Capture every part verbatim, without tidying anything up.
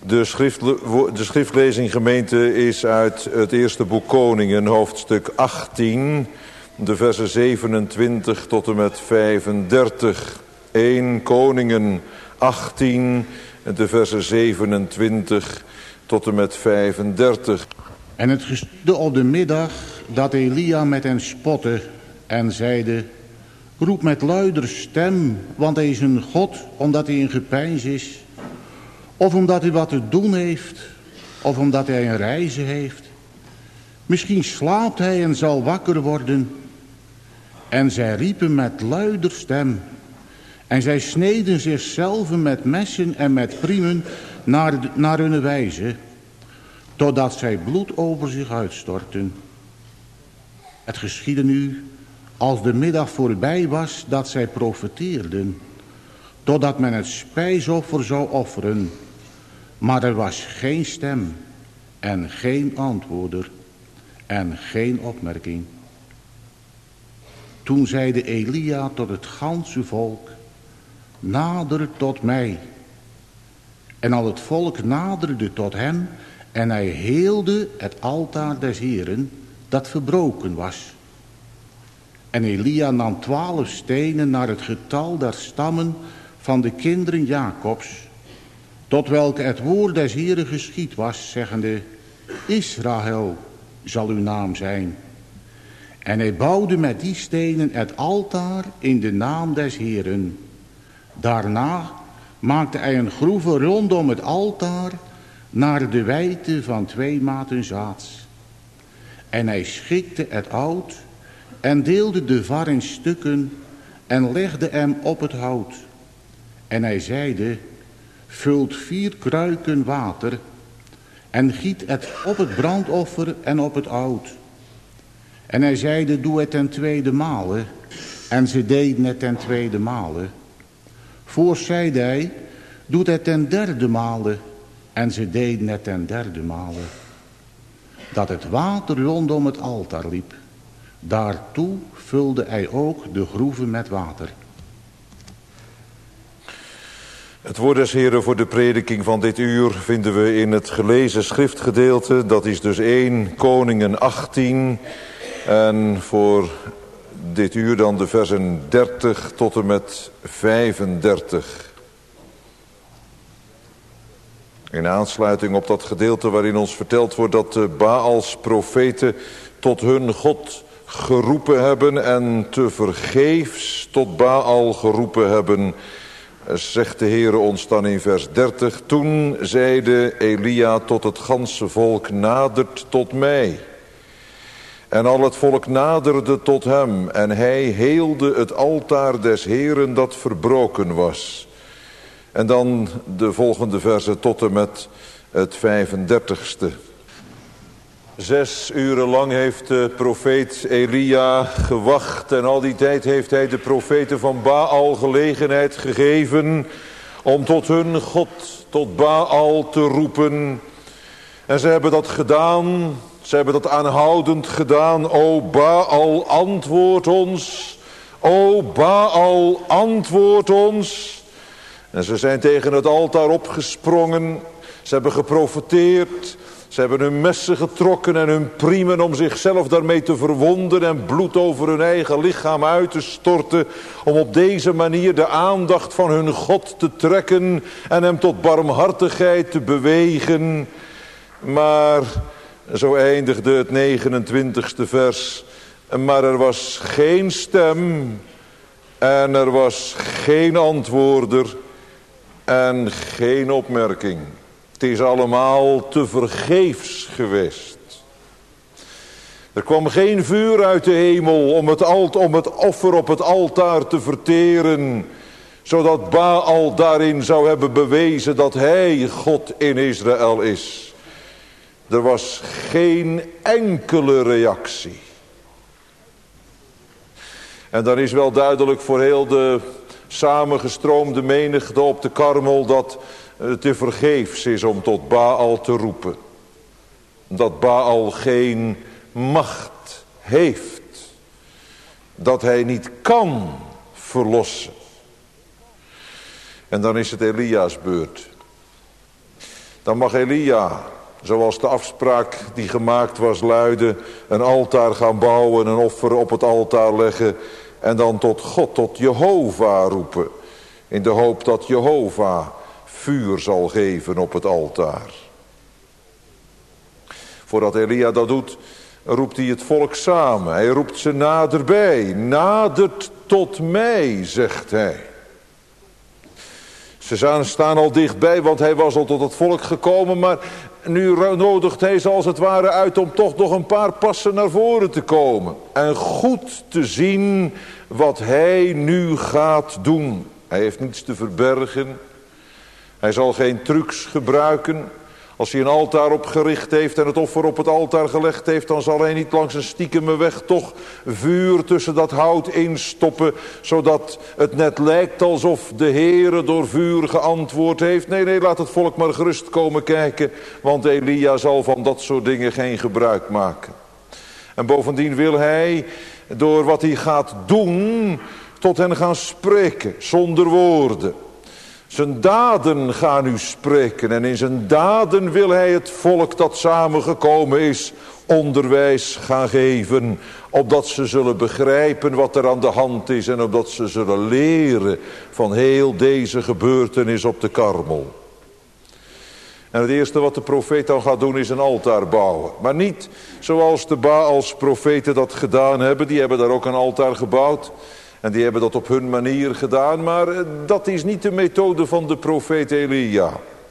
De, schrift, de schriftlezing, gemeente, is uit het eerste boek Koningen, hoofdstuk achttien, de versen zevenentwintig tot en met vijfendertig. eerste Koningen achttien, de versen zevenentwintig tot en met vijfendertig. En het geschiedde op de middag dat Elia met hen spotte en zeide: roep met luider stem, want hij is een God, omdat hij in gepeins is. Of omdat hij wat te doen heeft, of omdat hij een reizen heeft. Misschien slaapt hij en zal wakker worden. En zij riepen met luider stem. En zij sneden zichzelf met messen en met priemen naar, naar hun wijze, totdat zij bloed over zich uitstortten. Het geschiedde nu, als de middag voorbij was, dat zij profeteerden, totdat men het spijsoffer zou offeren. Maar er was geen stem en geen antwoorder en geen opmerking. Toen zeide Elia tot het ganse volk: nader tot mij. En al het volk naderde tot hem, en hij heelde het altaar des Heeren, dat verbroken was. En Elia nam twaalf stenen naar het getal der stammen van de kinderen Jacobs, tot welke het woord des Heeren geschied was, zeggende: Israël zal uw naam zijn. En hij bouwde met die stenen het altaar in de naam des Heeren. Daarna maakte hij een groeve rondom het altaar naar de wijdte van twee maten zaads. En hij schikte het hout en deelde de var in stukken en legde hem op het hout. En hij zeide: vult vier kruiken water en giet het op het brandoffer en op het hout. En hij zeide: doe het ten tweede male. En ze deden het ten tweede male. Voorts zeide hij: doe het ten derde male. En ze deden het ten derde male. Dat het water rondom het altaar liep. Daartoe vulde hij ook de groeven met water. Het woord des Heren voor de prediking van dit uur vinden we in het gelezen schriftgedeelte. Dat is dus eerste Koningen achttien. En voor dit uur dan de versen dertig tot en met vijfendertig. In aansluiting op dat gedeelte waarin ons verteld wordt dat de Baals profeten tot hun God geroepen hebben en tevergeefs tot Baal geroepen hebben, zegt de Heere ons dan in vers dertig: toen zeide Elia tot het ganse volk: nadert tot mij. En al het volk naderde tot hem en hij heelde het altaar des Heeren dat verbroken was. En dan de volgende verse tot en met het vijfendertigste. Zes uren lang heeft de profeet Elia gewacht. En al die tijd heeft hij de profeten van Baal gelegenheid gegeven om tot hun God, tot Baal te roepen. En ze hebben dat gedaan. Ze hebben dat aanhoudend gedaan. O Baal, antwoord ons. O Baal, antwoord ons. En ze zijn tegen het altaar opgesprongen. Ze hebben geprofeteerd. Ze hebben hun messen getrokken en hun priemen om zichzelf daarmee te verwonden en bloed over hun eigen lichaam uit te storten. Om op deze manier de aandacht van hun God te trekken en hem tot barmhartigheid te bewegen. Maar zo eindigde het negenentwintigste vers. Maar er was geen stem en er was geen antwoorder en geen opmerking. Het is allemaal tevergeefs geweest. Er kwam geen vuur uit de hemel om het, alt, om het offer op het altaar te verteren, zodat Baal daarin zou hebben bewezen dat hij God in Israël is. Er was geen enkele reactie. En dan is wel duidelijk voor heel de samengestroomde menigte op de Karmel dat het tevergeefs is om tot Baal te roepen. Dat Baal geen macht heeft. Dat hij niet kan verlossen. En dan is het Elia's beurt. Dan mag Elia, zoals de afspraak die gemaakt was luidde, een altaar gaan bouwen, een offer op het altaar leggen en dan tot God, tot Jehovah roepen. In de hoop dat Jehovah vuur zal geven op het altaar. Voordat Elia dat doet, roept hij het volk samen. Hij roept ze naderbij. Nadert tot mij, zegt hij. Ze staan al dichtbij, want hij was al tot het volk gekomen. Maar nu nodigt hij ze als het ware uit om toch nog een paar passen naar voren te komen. En goed te zien wat hij nu gaat doen. Hij heeft niets te verbergen. Hij zal geen trucs gebruiken. Als hij een altaar opgericht heeft en het offer op het altaar gelegd heeft, dan zal hij niet langs een stiekeme weg toch vuur tussen dat hout instoppen, zodat het net lijkt alsof de Heere door vuur geantwoord heeft. Nee, nee, laat het volk maar gerust komen kijken, want Elia zal van dat soort dingen geen gebruik maken. En bovendien wil hij, door wat hij gaat doen, tot hen gaan spreken, zonder woorden. Zijn daden gaan nu spreken en in zijn daden wil hij het volk dat samengekomen is onderwijs gaan geven. Opdat ze zullen begrijpen wat er aan de hand is en opdat ze zullen leren van heel deze gebeurtenis op de Karmel. En het eerste wat de profeet dan gaat doen is een altaar bouwen. Maar niet zoals de Baals profeten dat gedaan hebben, die hebben daar ook een altaar gebouwd. En die hebben dat op hun manier gedaan, maar dat is niet de methode van de profeet Elia.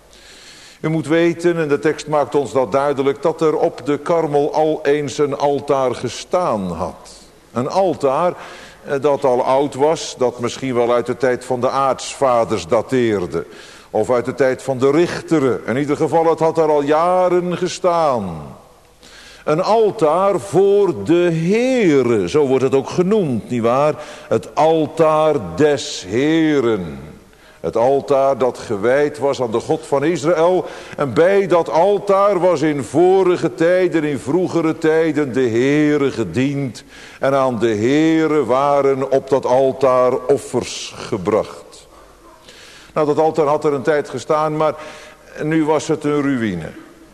U moet weten, en de tekst maakt ons dat duidelijk, dat er op de Karmel al eens een altaar gestaan had. Een altaar dat al oud was, dat misschien wel uit de tijd van de aartsvaders dateerde. Of uit de tijd van de richteren. In ieder geval, het had er al jaren gestaan. Een altaar voor de Heere, zo wordt het ook genoemd, nietwaar? Het altaar des Heeren. Het altaar dat gewijd was aan de God van Israël. En bij dat altaar was in vorige tijden, in vroegere tijden, de Heere gediend. En aan de Heere waren op dat altaar offers gebracht. Nou, dat altaar had er een tijd gestaan, maar nu was het een ruïne.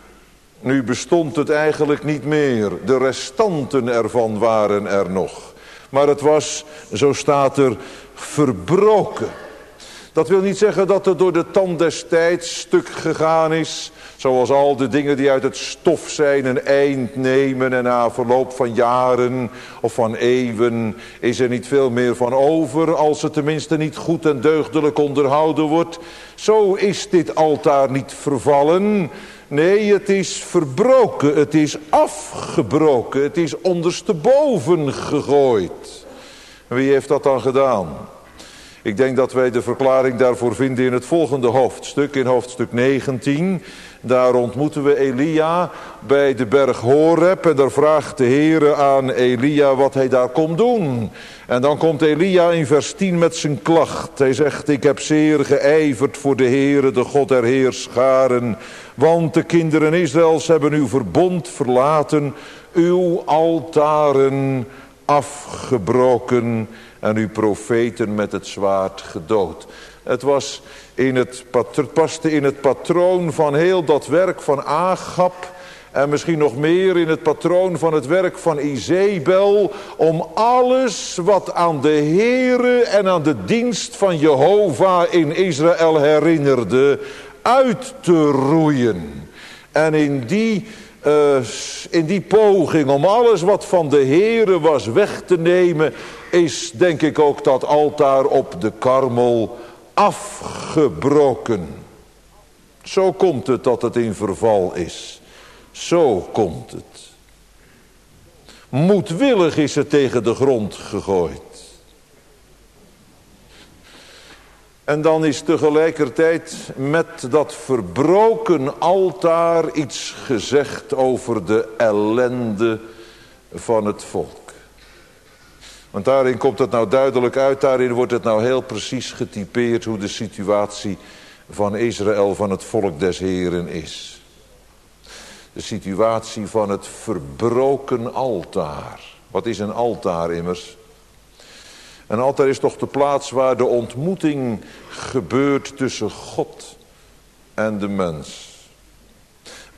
Nu bestond het eigenlijk niet meer. De restanten ervan waren er nog. Maar het was, zo staat er, verbroken. Dat wil niet zeggen dat het door de tand des tijds stuk gegaan is. Zoals al de dingen die uit het stof zijn een eind nemen. En na verloop van jaren of van eeuwen is er niet veel meer van over. Als het tenminste niet goed en deugdelijk onderhouden wordt. Zo is dit altaar niet vervallen. Nee, het is verbroken, het is afgebroken, het is ondersteboven gegooid. En wie heeft dat dan gedaan? Ik denk dat wij de verklaring daarvoor vinden in het volgende hoofdstuk, in hoofdstuk negentien. Daar ontmoeten we Elia bij de berg Horeb en daar vraagt de Heere aan Elia wat hij daar komt doen. En dan komt Elia in vers tien met zijn klacht. Hij zegt, ik heb zeer geijverd voor de Heere, de God der heerscharen. Want de kinderen Israëls hebben uw verbond verlaten, uw altaren afgebroken en uw profeten met het zwaard gedood. Het was in het, het paste in het patroon van heel dat werk van Agab. En misschien nog meer in het patroon van het werk van Izebel. Om alles wat aan de Heere en aan de dienst van Jehovah in Israël herinnerde, uit te roeien. En in die, uh, in die poging om alles wat van de Heere was weg te nemen, is denk ik ook dat altaar op de Karmel afgebroken. Zo komt het dat het in verval is. Zo komt het. Moedwillig is het tegen de grond gegooid. En dan is tegelijkertijd met dat verbroken altaar iets gezegd over de ellende van het volk. Want daarin komt het nou duidelijk uit, daarin wordt het nou heel precies getypeerd hoe de situatie van Israël, van het volk des Heeren is. De situatie van het verbroken altaar. Wat is een altaar immers? Een altaar is toch de plaats waar de ontmoeting gebeurt tussen God en de mens.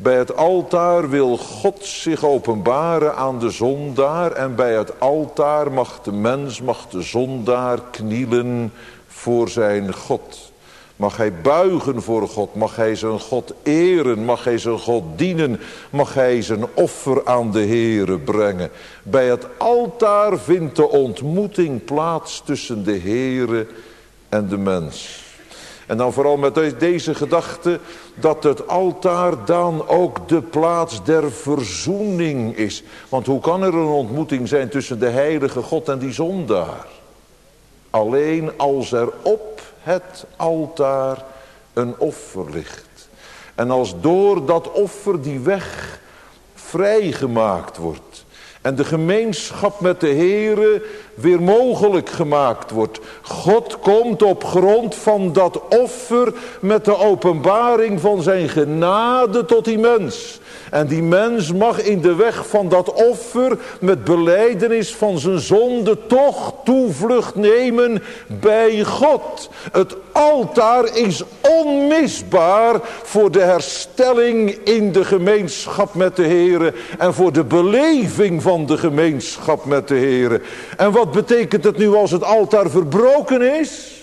Bij het altaar wil God zich openbaren aan de zondaar. En bij het altaar mag de mens, mag de zondaar knielen voor zijn God. Mag hij buigen voor God, mag hij zijn God eren, mag hij zijn God dienen, mag hij zijn offer aan de Heere brengen. Bij het altaar vindt de ontmoeting plaats tussen de Heere en de mens. En dan vooral met deze gedachte dat het altaar dan ook de plaats der verzoening is. Want hoe kan er een ontmoeting zijn tussen de heilige God en die zondaar? Alleen als er op het altaar een offer ligt. En als door dat offer die weg vrijgemaakt wordt. En de gemeenschap met de Heere weer mogelijk gemaakt wordt. God komt op grond van dat offer met de openbaring van zijn genade tot die mens. En die mens mag in de weg van dat offer met belijdenis van zijn zonde toch toevlucht nemen bij God. Het altaar is onmisbaar voor de herstelling in de gemeenschap met de Heere en voor de beleving van de gemeenschap met de Heere. En wat betekent het nu als het altaar verbroken is?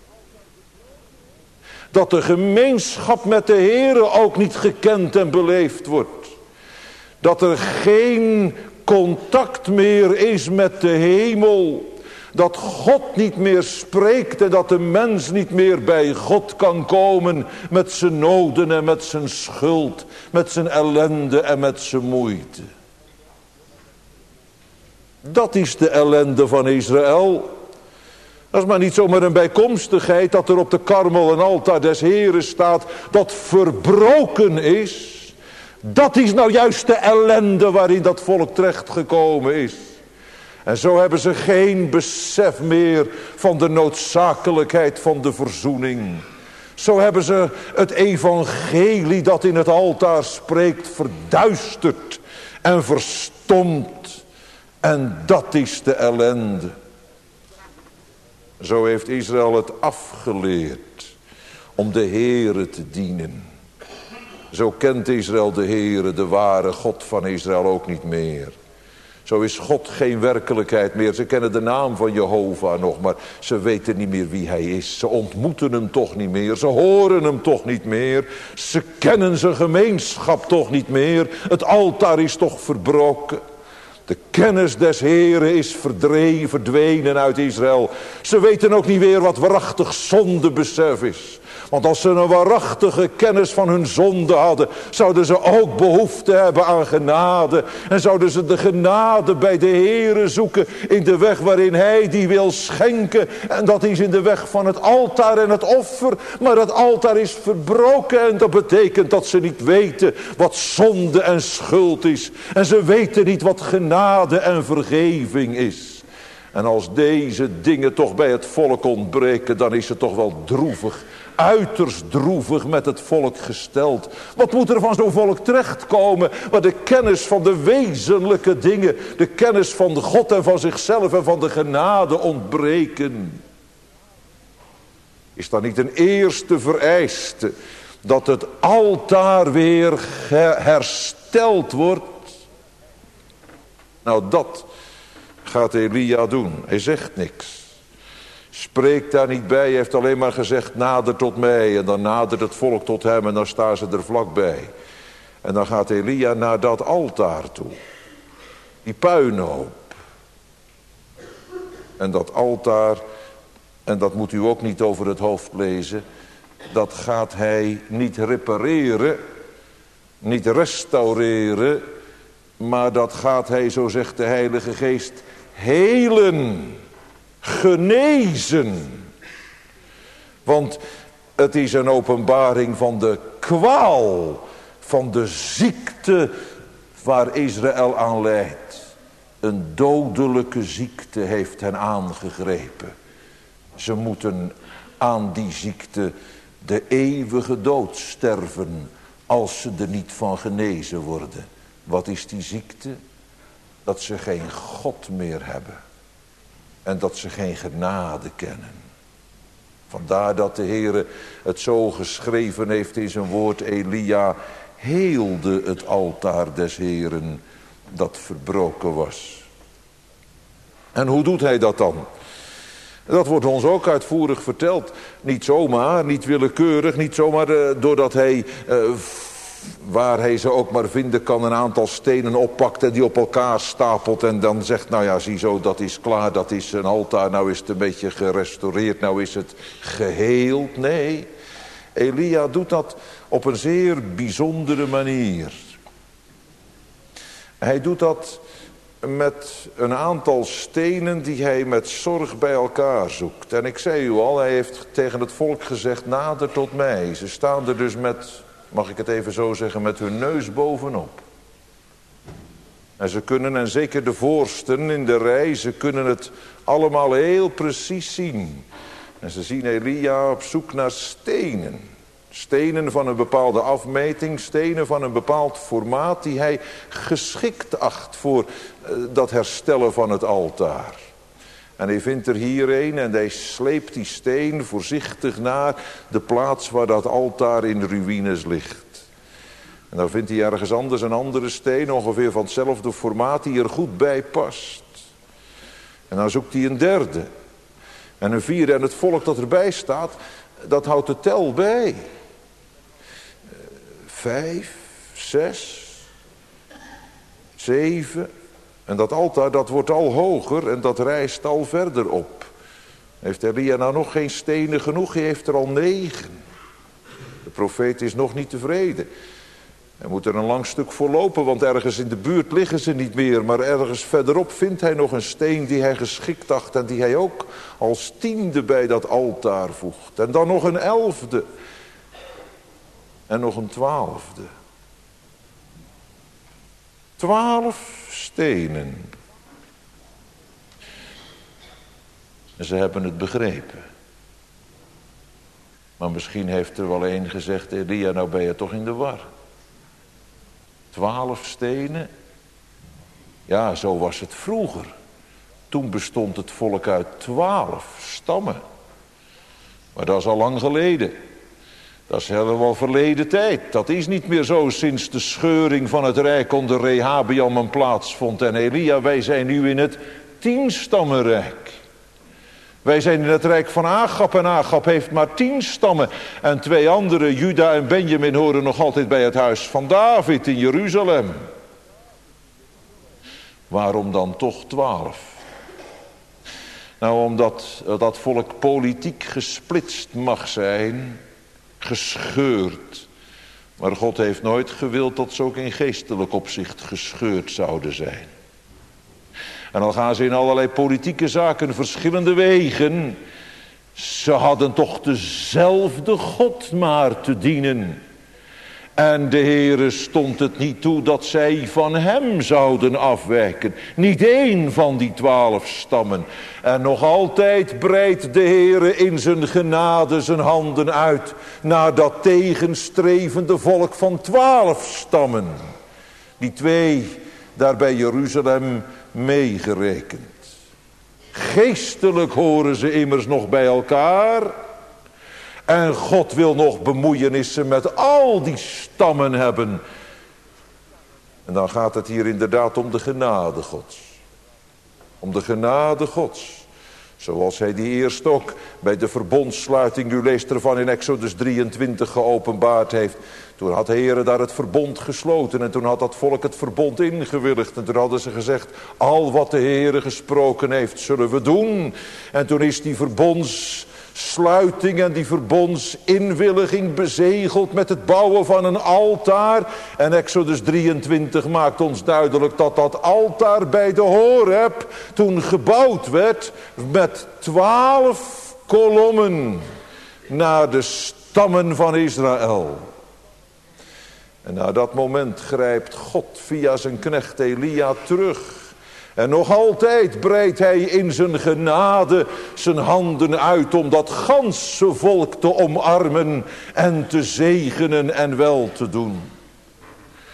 Dat de gemeenschap met de Heere ook niet gekend en beleefd wordt. Dat er geen contact meer is met de hemel. Dat God niet meer spreekt en dat de mens niet meer bij God kan komen met zijn noden en met zijn schuld, met zijn ellende en met zijn moeite. Dat is de ellende van Israël. Dat is maar niet zomaar een bijkomstigheid dat er op de Karmel een altaar des Heren staat dat verbroken is. Dat is nou juist de ellende waarin dat volk terechtgekomen is. En zo hebben ze geen besef meer van de noodzakelijkheid van de verzoening. Zo hebben ze het evangelie dat in het altaar spreekt verduisterd en verstomd. En dat is de ellende. Zo heeft Israël het afgeleerd om de Heere te dienen. Zo kent Israël de Heere, de ware God van Israël, ook niet meer. Zo is God geen werkelijkheid meer. Ze kennen de naam van Jehovah nog, maar ze weten niet meer wie hij is. Ze ontmoeten hem toch niet meer. Ze horen hem toch niet meer. Ze kennen zijn gemeenschap toch niet meer. Het altaar is toch verbroken. De kennis des Heren is verdreven, verdwenen uit Israël. Ze weten ook niet meer wat waarachtig zondebesef is. Want als ze een waarachtige kennis van hun zonde hadden, zouden ze ook behoefte hebben aan genade. En zouden ze de genade bij de Heere zoeken in de weg waarin hij die wil schenken. En dat is in de weg van het altaar en het offer. Maar het altaar is verbroken en dat betekent dat ze niet weten wat zonde en schuld is. En ze weten niet wat genade en vergeving is. En als deze dingen toch bij het volk ontbreken, dan is het toch wel droevig. Uiterst droevig met het volk gesteld. Wat moet er van zo'n volk terechtkomen? Waar de kennis van de wezenlijke dingen, de kennis van de God en van zichzelf en van de genade ontbreken. Is dan niet een eerste vereiste dat het altaar weer hersteld wordt? Nou, dat gaat Elia doen. Hij zegt niks. Spreekt daar niet bij. Hij heeft alleen maar gezegd, nader tot mij. En dan nadert het volk tot hem en dan staan ze er vlakbij. En dan gaat Elia naar dat altaar toe. Die puinhoop. En dat altaar, en dat moet u ook niet over het hoofd lezen, dat gaat hij niet repareren, niet restaureren, maar dat gaat hij, zo zegt de Heilige Geest, helen, genezen. Want het is een openbaring van de kwaal, van de ziekte waar Israël aan lijdt. Een dodelijke ziekte heeft hen aangegrepen. Ze moeten aan die ziekte de eeuwige dood sterven als ze er niet van genezen worden. Wat is die ziekte? Dat ze geen God meer hebben. En dat ze geen genade kennen. Vandaar dat de Heere het zo geschreven heeft in zijn woord, Elia, heelde het altaar des Heren dat verbroken was. En hoe doet hij dat dan? Dat wordt ons ook uitvoerig verteld. Niet zomaar, niet willekeurig, niet zomaar uh, doordat hij, uh, waar hij ze ook maar vinden kan, een aantal stenen oppakt en die op elkaar stapelt en dan zegt, nou ja, ziezo, dat is klaar, dat is een altaar, nou is het een beetje gerestaureerd, nou is het geheeld. Nee, Elia doet dat op een zeer bijzondere manier. Hij doet dat met een aantal stenen die hij met zorg bij elkaar zoekt. En ik zei u al, hij heeft tegen het volk gezegd, nader tot mij. Ze staan er dus met, mag ik het even zo zeggen, met hun neus bovenop. En ze kunnen, en zeker de voorsten in de rij, ze kunnen het allemaal heel precies zien. En ze zien Elia op zoek naar stenen. Stenen van een bepaalde afmeting, stenen van een bepaald formaat die hij geschikt acht voor uh, dat herstellen van het altaar. En hij vindt er hier een en hij sleept die steen voorzichtig naar de plaats waar dat altaar in ruïnes ligt. En dan vindt hij ergens anders een andere steen, ongeveer van hetzelfde formaat, die er goed bij past. En dan zoekt hij een derde. En een vierde, en het volk dat erbij staat, dat houdt de tel bij. Vijf, zes, zeven. En dat altaar, dat wordt al hoger en dat rijst al verder op. Heeft Elia nou nog geen stenen genoeg? Hij heeft er al negen. De profeet is nog niet tevreden. Hij moet er een lang stuk voor lopen, want ergens in de buurt liggen ze niet meer. Maar ergens verderop vindt hij nog een steen die hij geschikt acht en die hij ook als tiende bij dat altaar voegt. En dan nog een elfde. En nog een twaalfde. Twaalf stenen. En ze hebben het begrepen. Maar misschien heeft er wel een gezegd, Elia, nou ben je toch in de war. Twaalf stenen. Ja, zo was het vroeger. Toen bestond het volk uit twaalf stammen. Maar dat is al lang geleden. Dat is helemaal verleden tijd. Dat is niet meer zo sinds de scheuring van het rijk onder Rehabeam plaatsvond. En Elia, wij zijn nu in het tienstammenrijk. Wij zijn in het rijk van Agab en Agab heeft maar tien stammen. En twee andere, Juda en Benjamin, horen nog altijd bij het huis van David in Jeruzalem. Waarom dan toch twaalf? Nou, omdat dat volk politiek gesplitst mag zijn, gescheurd. Maar God heeft nooit gewild dat ze ook in geestelijk opzicht gescheurd zouden zijn. En al gaan ze in allerlei politieke zaken verschillende wegen, ze hadden toch dezelfde God maar te dienen. En de Heere stond het niet toe dat zij van hem zouden afwijken. Niet één van die twaalf stammen. En nog altijd breidt de Heere in zijn genade zijn handen uit naar dat tegenstrevende volk van twaalf stammen. Die twee daar bij Jeruzalem meegerekend. Geestelijk horen ze immers nog bij elkaar. En God wil nog bemoeienissen met al die stammen hebben. En dan gaat het hier inderdaad om de genade Gods. Om de genade Gods. Zoals hij die eerst ook bij de verbondsluiting, u leest ervan in Exodus drieëntwintig, geopenbaard heeft. Toen had de Heere daar het verbond gesloten en toen had dat volk het verbond ingewilligd. En toen hadden ze gezegd, al wat de Heere gesproken heeft zullen we doen. En toen is die verbondssluiting en die verbondsinwilliging bezegeld met het bouwen van een altaar. En Exodus drieëntwintig maakt ons duidelijk dat dat altaar bij de Horeb toen gebouwd werd met twaalf kolommen naar de stammen van Israël. En na dat moment grijpt God via zijn knecht Elia terug. En nog altijd breidt hij in zijn genade zijn handen uit om dat ganse volk te omarmen en te zegenen en wel te doen.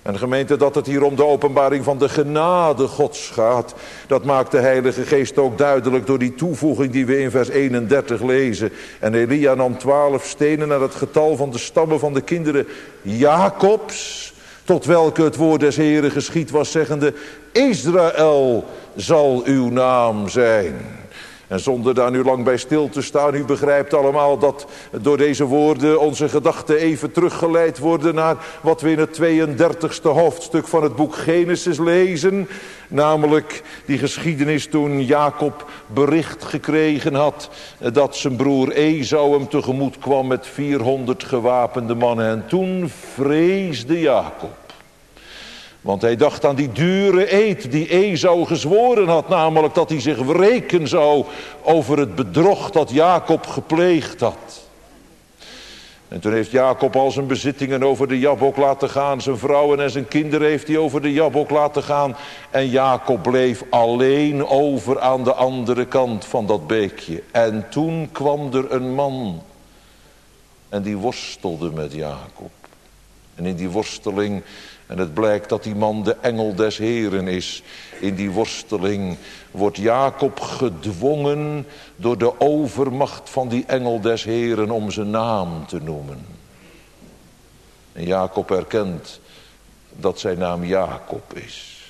En gemeente, dat het hier om de openbaring van de genade Gods gaat, dat maakt de Heilige Geest ook duidelijk door die toevoeging die we in vers eenendertig lezen. En Elia nam twaalf stenen naar het getal van de stammen van de kinderen Jacobs, tot welke het woord des Heren geschied was, zeggende: Israël zal uw naam zijn. En zonder daar nu lang bij stil te staan, u begrijpt allemaal dat door deze woorden onze gedachten even teruggeleid worden naar wat we in het tweeëndertigste hoofdstuk van het boek Genesis lezen. Namelijk die geschiedenis toen Jacob bericht gekregen had dat zijn broer Esau hem tegemoet kwam met vierhonderd gewapende mannen. En toen vreesde Jacob. Want hij dacht aan die dure eed die Esau gezworen had. Namelijk dat hij zich wreken zou over het bedrog dat Jacob gepleegd had. En toen heeft Jacob al zijn bezittingen over de Jabok laten gaan. Zijn vrouwen en zijn kinderen heeft hij over de Jabok laten gaan. En Jacob bleef alleen over aan de andere kant van dat beekje. En toen kwam er een man. En die worstelde met Jacob. En in die worsteling... En het blijkt dat die man de engel des Heren is. In die worsteling wordt Jacob gedwongen door de overmacht van die engel des Heren om zijn naam te noemen. En Jacob erkent dat zijn naam Jacob is.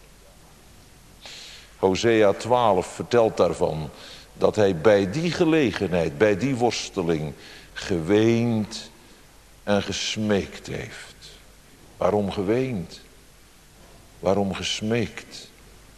Hosea twaalf vertelt daarvan dat hij bij die gelegenheid, bij die worsteling, geweend en gesmeekt heeft. Waarom geweend? Waarom gesmeekt?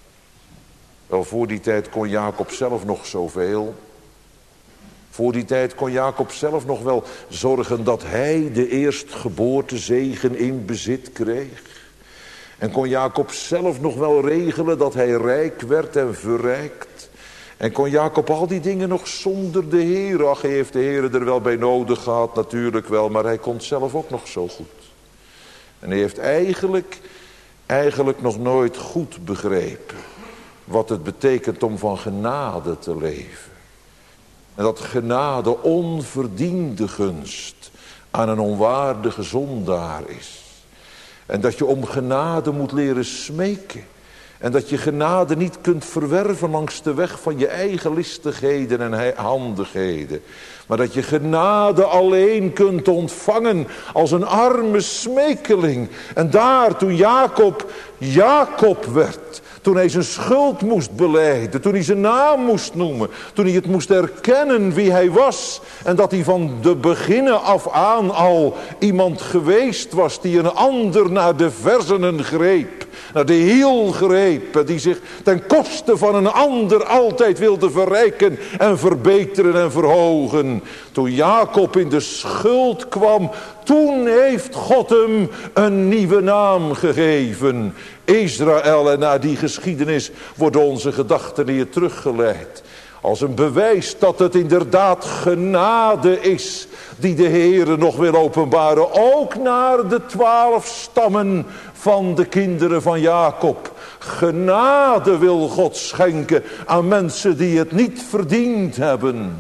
Wel, voor die tijd kon Jacob zelf nog zoveel. Voor die tijd kon Jacob zelf nog wel zorgen dat hij de eerstgeboortezegen in bezit kreeg. En kon Jacob zelf nog wel regelen dat hij rijk werd en verrijkt. En kon Jacob al die dingen nog zonder de Heer. Ach, hij heeft de Heer er wel bij nodig gehad, natuurlijk wel. Maar hij kon het zelf ook nog zo goed. En hij heeft eigenlijk, eigenlijk nog nooit goed begrepen wat het betekent om van genade te leven. En dat genade onverdiende gunst aan een onwaardige zondaar is. En dat je om genade moet leren smeken. En dat je genade niet kunt verwerven langs de weg van je eigen listigheden en handigheden. Maar dat je genade alleen kunt ontvangen als een arme smekeling. En daar toen Jacob Jacob werd, toen hij zijn schuld moest belijden, toen hij zijn naam moest noemen, toen hij het moest erkennen wie hij was. En dat hij van de beginnen af aan al iemand geweest was die een ander naar de verzenen greep. Naar de hiel greep, die zich ten koste van een ander altijd wilde verrijken en verbeteren en verhogen. Toen Jacob in de schuld kwam, toen heeft God hem een nieuwe naam gegeven. Israël, en naar die geschiedenis worden onze gedachten hier teruggeleid. Als een bewijs dat het inderdaad genade is die de Heere nog wil openbaren. Ook naar de twaalf stammen van de kinderen van Jacob. Genade wil God schenken aan mensen die het niet verdiend hebben.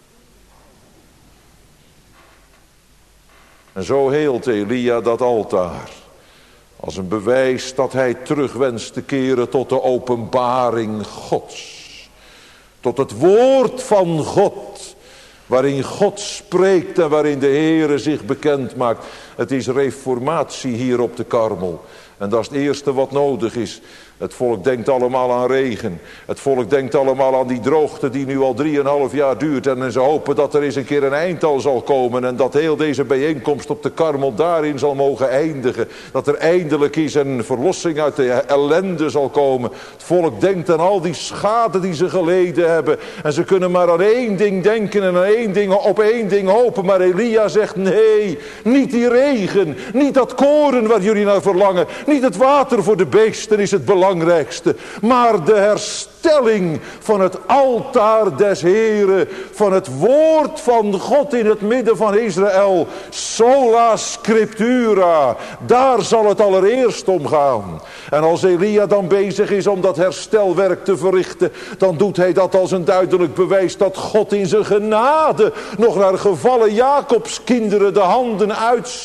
En zo heelt Elia dat altaar. Als een bewijs dat hij terug wenst te keren tot de openbaring Gods. Tot het woord van God. Waarin God spreekt en waarin de Heere zich bekend maakt. Het is reformatie hier op de Karmel. En dat is het eerste wat nodig is. Het volk denkt allemaal aan regen. Het volk denkt allemaal aan die droogte die nu al drieënhalf jaar duurt. En ze hopen dat er eens een keer een eindtal zal komen. En dat heel deze bijeenkomst op de Karmel daarin zal mogen eindigen. Dat er eindelijk eens een verlossing uit de ellende zal komen. Het volk denkt aan al die schade die ze geleden hebben. En ze kunnen maar aan één ding denken en aan één ding, op één ding hopen. Maar Elia zegt nee, niet die regen. Niet dat koren waar jullie naar verlangen. Niet het water voor de beesten is het belangrijkste. Maar de herstelling van het altaar des Heren. Van het woord van God in het midden van Israël. Sola scriptura. Daar zal het allereerst om gaan. En als Elia dan bezig is om dat herstelwerk te verrichten. Dan doet hij dat als een duidelijk bewijs dat God in zijn genade nog naar gevallen Jacobs kinderen de handen uitstrekt.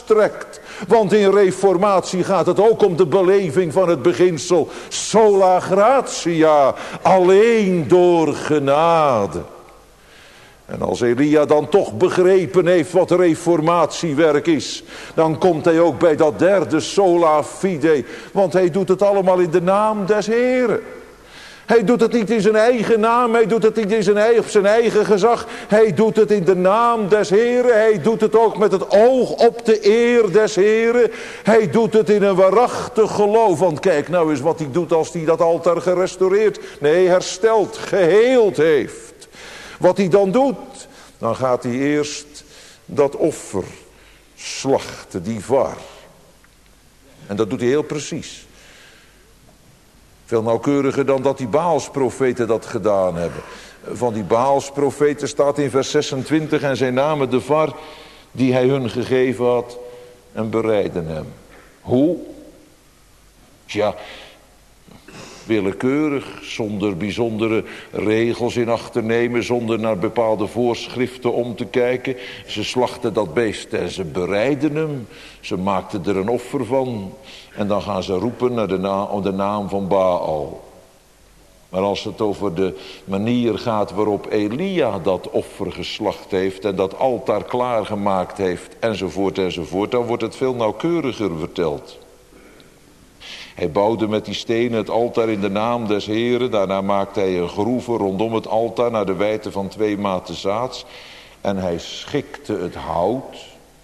uitstrekt. Want in reformatie gaat het ook om de beleving van het beginsel sola gratia, alleen door genade. En als Elia dan toch begrepen heeft wat reformatiewerk is, dan komt hij ook bij dat derde sola fide. Want hij doet het allemaal in de naam des Heren. Hij doet het niet in zijn eigen naam, hij doet het niet in zijn eigen, op zijn eigen gezag. Hij doet het in de naam des Heren, hij doet het ook met het oog op de eer des Heren. Hij doet het in een waarachtig geloof, want kijk nou eens wat hij doet als hij dat altaar gerestaureerd, nee hersteld, geheeld heeft. Wat hij dan doet, dan gaat hij eerst dat offer slachten, die var. En dat doet hij heel precies. Veel nauwkeuriger dan dat die Baalsprofeten dat gedaan hebben. Van die Baalsprofeten staat in vers zesentwintig, en zij namen de var die hij hun gegeven had en bereidden hem. Hoe? Tja, willekeurig, zonder bijzondere regels in acht te nemen, zonder naar bepaalde voorschriften om te kijken. Ze slachten dat beest en ze bereiden hem. Ze maakten er een offer van. En dan gaan ze roepen naar de, na- de naam van Baal. Maar als het over de manier gaat waarop Elia dat offer geslacht heeft en dat altaar klaargemaakt heeft enzovoort enzovoort, dan wordt het veel nauwkeuriger verteld. Hij bouwde met die stenen het altaar in de naam des Heren. Daarna maakte hij een groeve rondom het altaar naar de wijdte van twee maten zaads. En hij schikte het hout.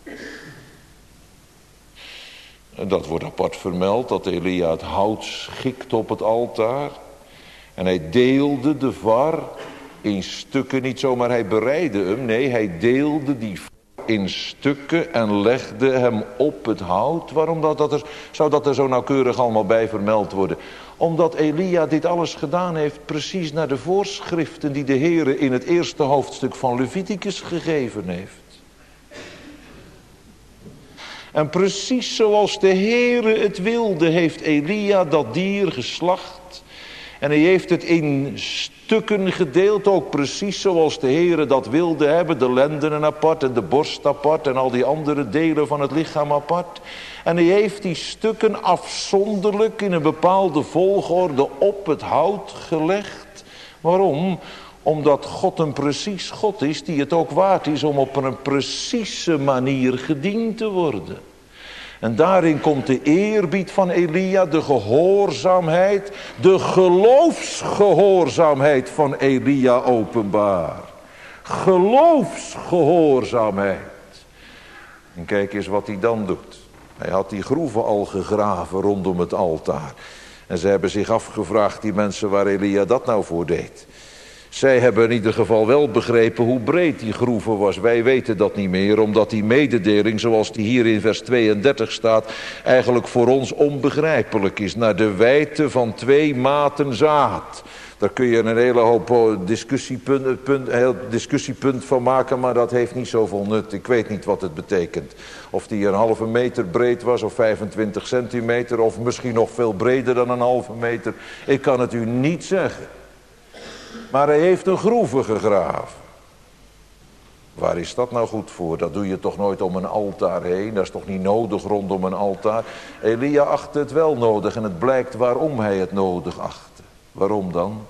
En dat wordt apart vermeld, dat Elia het hout schikte op het altaar. En hij deelde de var in stukken, niet zomaar hij bereidde hem. Nee, hij deelde die var in stukken en legde hem op het hout. Waarom dat, dat er, zou dat er zo nauwkeurig allemaal bij vermeld worden? Omdat Elia dit alles gedaan heeft precies naar de voorschriften die de Heere in het eerste hoofdstuk van Leviticus gegeven heeft. En precies zoals de Heere het wilde, heeft Elia dat dier geslacht. En hij heeft het in stukken gedeeld, ook precies zoals de Heere dat wilde hebben. De lendenen apart en de borst apart en al die andere delen van het lichaam apart. En hij heeft die stukken afzonderlijk in een bepaalde volgorde op het hout gelegd. Waarom? Omdat God een precies God is die het ook waard is om op een precieze manier gediend te worden. En daarin komt de eerbied van Elia, de gehoorzaamheid, de geloofsgehoorzaamheid van Elia openbaar. Geloofsgehoorzaamheid. En kijk eens wat hij dan doet. Hij had die groeven al gegraven rondom het altaar. En ze hebben zich afgevraagd, die mensen, waar Elia dat nou voor deed. Zij hebben in ieder geval wel begrepen hoe breed die groeve was. Wij weten dat niet meer, omdat die mededeling, zoals die hier in vers tweeëndertig staat, eigenlijk voor ons onbegrijpelijk is. Naar de wijdte van twee maten zaad. Daar kun je een hele hoop discussiepunt, punt, heel discussiepunt van maken, maar dat heeft niet zoveel nut. Ik weet niet wat het betekent. Of die een halve meter breed was, of vijfentwintig centimeter, of misschien nog veel breder dan een halve meter. Ik kan het u niet zeggen. Maar hij heeft een groeve gegraven. Waar is dat nou goed voor? Dat doe je toch nooit om een altaar heen? Dat is toch niet nodig rondom een altaar? Elia achtte het wel nodig en het blijkt waarom hij het nodig achtte. Waarom dan?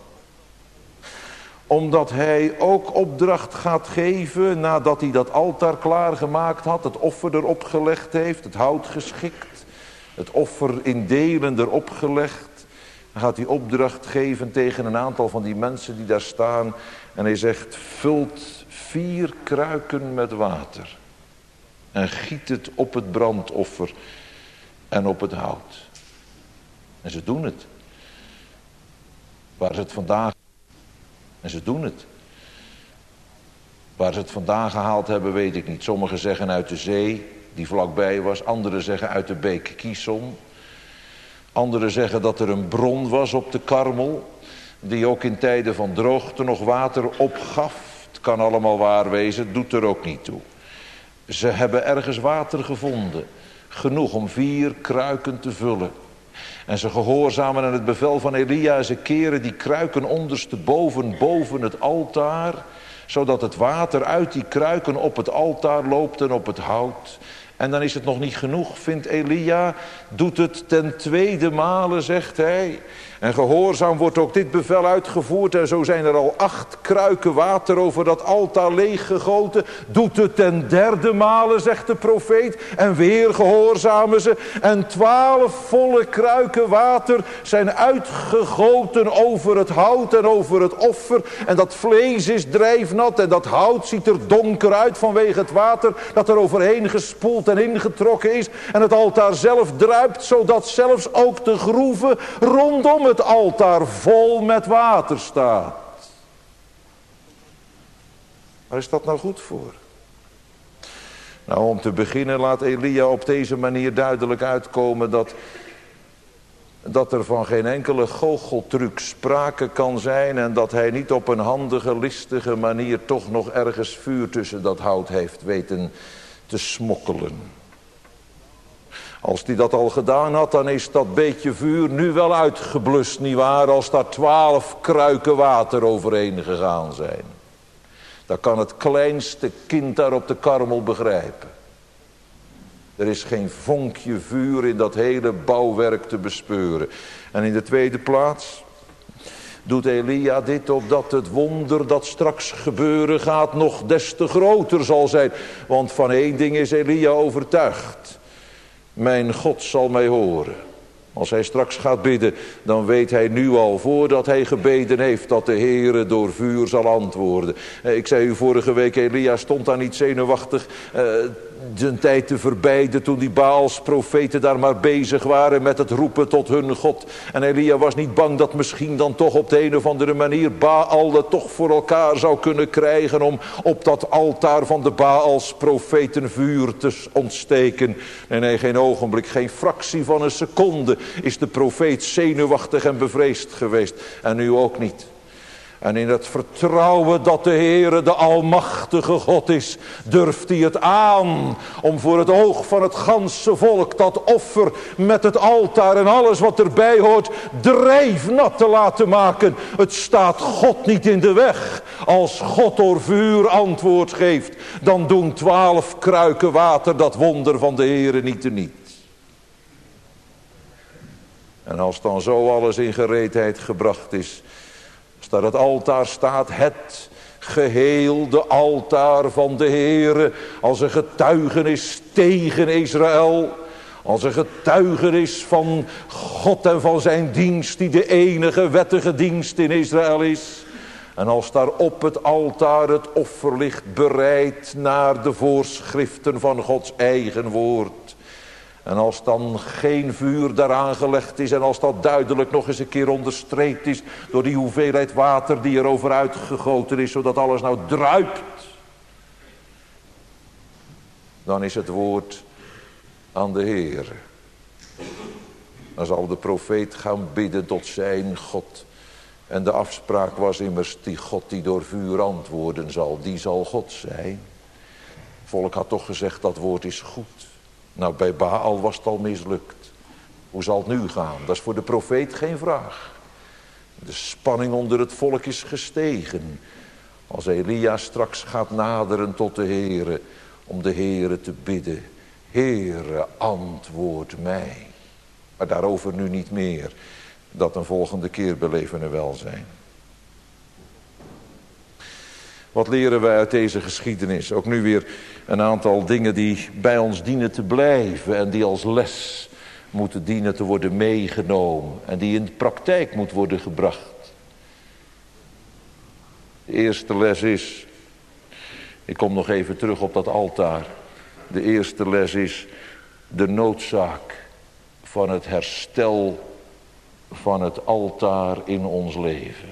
Omdat hij ook opdracht gaat geven nadat hij dat altaar klaargemaakt had, het offer erop gelegd heeft, het hout geschikt, het offer in delen erop gelegd. Dan gaat hij opdracht geven tegen een aantal van die mensen die daar staan. En hij zegt, vult vier kruiken met water. En giet het op het brandoffer en op het hout. En ze doen het. Waar ze het vandaan... En ze doen het. Waar ze het vandaan gehaald hebben, weet ik niet. Sommigen zeggen uit de zee, die vlakbij was. Anderen zeggen uit de beek Kison. Anderen zeggen dat er een bron was op de Karmel, die ook in tijden van droogte nog water opgaf. Het kan allemaal waar wezen, het doet er ook niet toe. Ze hebben ergens water gevonden, genoeg om vier kruiken te vullen. En ze gehoorzamen aan het bevel van Elia, ze keren die kruiken ondersteboven boven het altaar, zodat het water uit die kruiken op het altaar loopt en op het hout. En dan is het nog niet genoeg, vindt Elia. Doet het ten tweede male, zegt hij. En gehoorzaam wordt ook dit bevel uitgevoerd. En zo zijn er al acht kruiken water over dat altaar leeggegoten. Doet het ten derde male, zegt de profeet. En weer gehoorzamen ze. En twaalf volle kruiken water zijn uitgegoten over het hout en over het offer. En dat vlees is drijfnat. En dat hout ziet er donker uit vanwege het water dat er overheen gespoeld en ingetrokken is. En het altaar zelf druipt, zodat zelfs ook de groeven rondom het altaar vol met water staat. Waar is dat nou goed voor? Nou, om te beginnen laat Elia op deze manier duidelijk uitkomen dat, dat er van geen enkele goocheltruc sprake kan zijn en dat hij niet op een handige, listige manier toch nog ergens vuur tussen dat hout heeft weten te smokkelen. Als hij dat al gedaan had, dan is dat beetje vuur nu wel uitgeblust, nietwaar? Als daar twaalf kruiken water overheen gegaan zijn. Dan kan het kleinste kind daar op de Karmel begrijpen. Er is geen vonkje vuur in dat hele bouwwerk te bespeuren. En in de tweede plaats doet Elia dit opdat het wonder dat straks gebeuren gaat nog des te groter zal zijn. Want van één ding is Elia overtuigd. Mijn God zal mij horen. Als hij straks gaat bidden, dan weet hij nu al, voordat hij gebeden heeft, dat de Heere door vuur zal antwoorden. Ik zei u vorige week, Elia stond daar niet zenuwachtig uh, de tijd te verbijden toen die Baals profeten daar maar bezig waren met het roepen tot hun God. En Elia was niet bang dat misschien dan toch op de een of andere manier Baal het toch voor elkaar zou kunnen krijgen om op dat altaar van de Baals profeten vuur te ontsteken. Nee, nee, geen ogenblik, geen fractie van een seconde is de profeet zenuwachtig en bevreesd geweest. En nu ook niet. En in het vertrouwen dat de Heere de almachtige God is, durft hij het aan om voor het oog van het ganse volk dat offer met het altaar en alles wat erbij hoort drijfnat te laten maken. Het staat God niet in de weg. Als God door vuur antwoord geeft, dan doen twaalf kruiken water dat wonder van de Heere niet teniet. En als dan zo alles in gereedheid gebracht is, als daar het altaar staat, het geheel de altaar van de Heere, als een getuigenis tegen Israël, als een getuigenis van God en van zijn dienst, die de enige wettige dienst in Israël is. En als daar op het altaar het offer ligt, bereid naar de voorschriften van Gods eigen woord. En als dan geen vuur daaraan gelegd is en als dat duidelijk nog eens een keer onderstreept is door die hoeveelheid water die er over uitgegoten is, zodat alles nou druipt, dan is het woord aan de Heer. Dan zal de profeet gaan bidden tot zijn God. En de afspraak was immers, die God die door vuur antwoorden zal, die zal God zijn. Het volk had toch gezegd, dat woord is goed. Nou, bij Baal was het al mislukt. Hoe zal het nu gaan? Dat is voor de profeet geen vraag. De spanning onder het volk is gestegen. Als Elia straks gaat naderen tot de Heere, om de Heere te bidden. Heere, antwoord mij. Maar daarover nu niet meer. Dat een volgende keer beleven we wel zijn. Wat leren wij uit deze geschiedenis? Ook nu weer een aantal dingen die bij ons dienen te blijven. En die als les moeten dienen te worden meegenomen. En die in de praktijk moet worden gebracht. De eerste les is, ik kom nog even terug op dat altaar. De eerste les is de noodzaak van het herstel van het altaar in ons leven.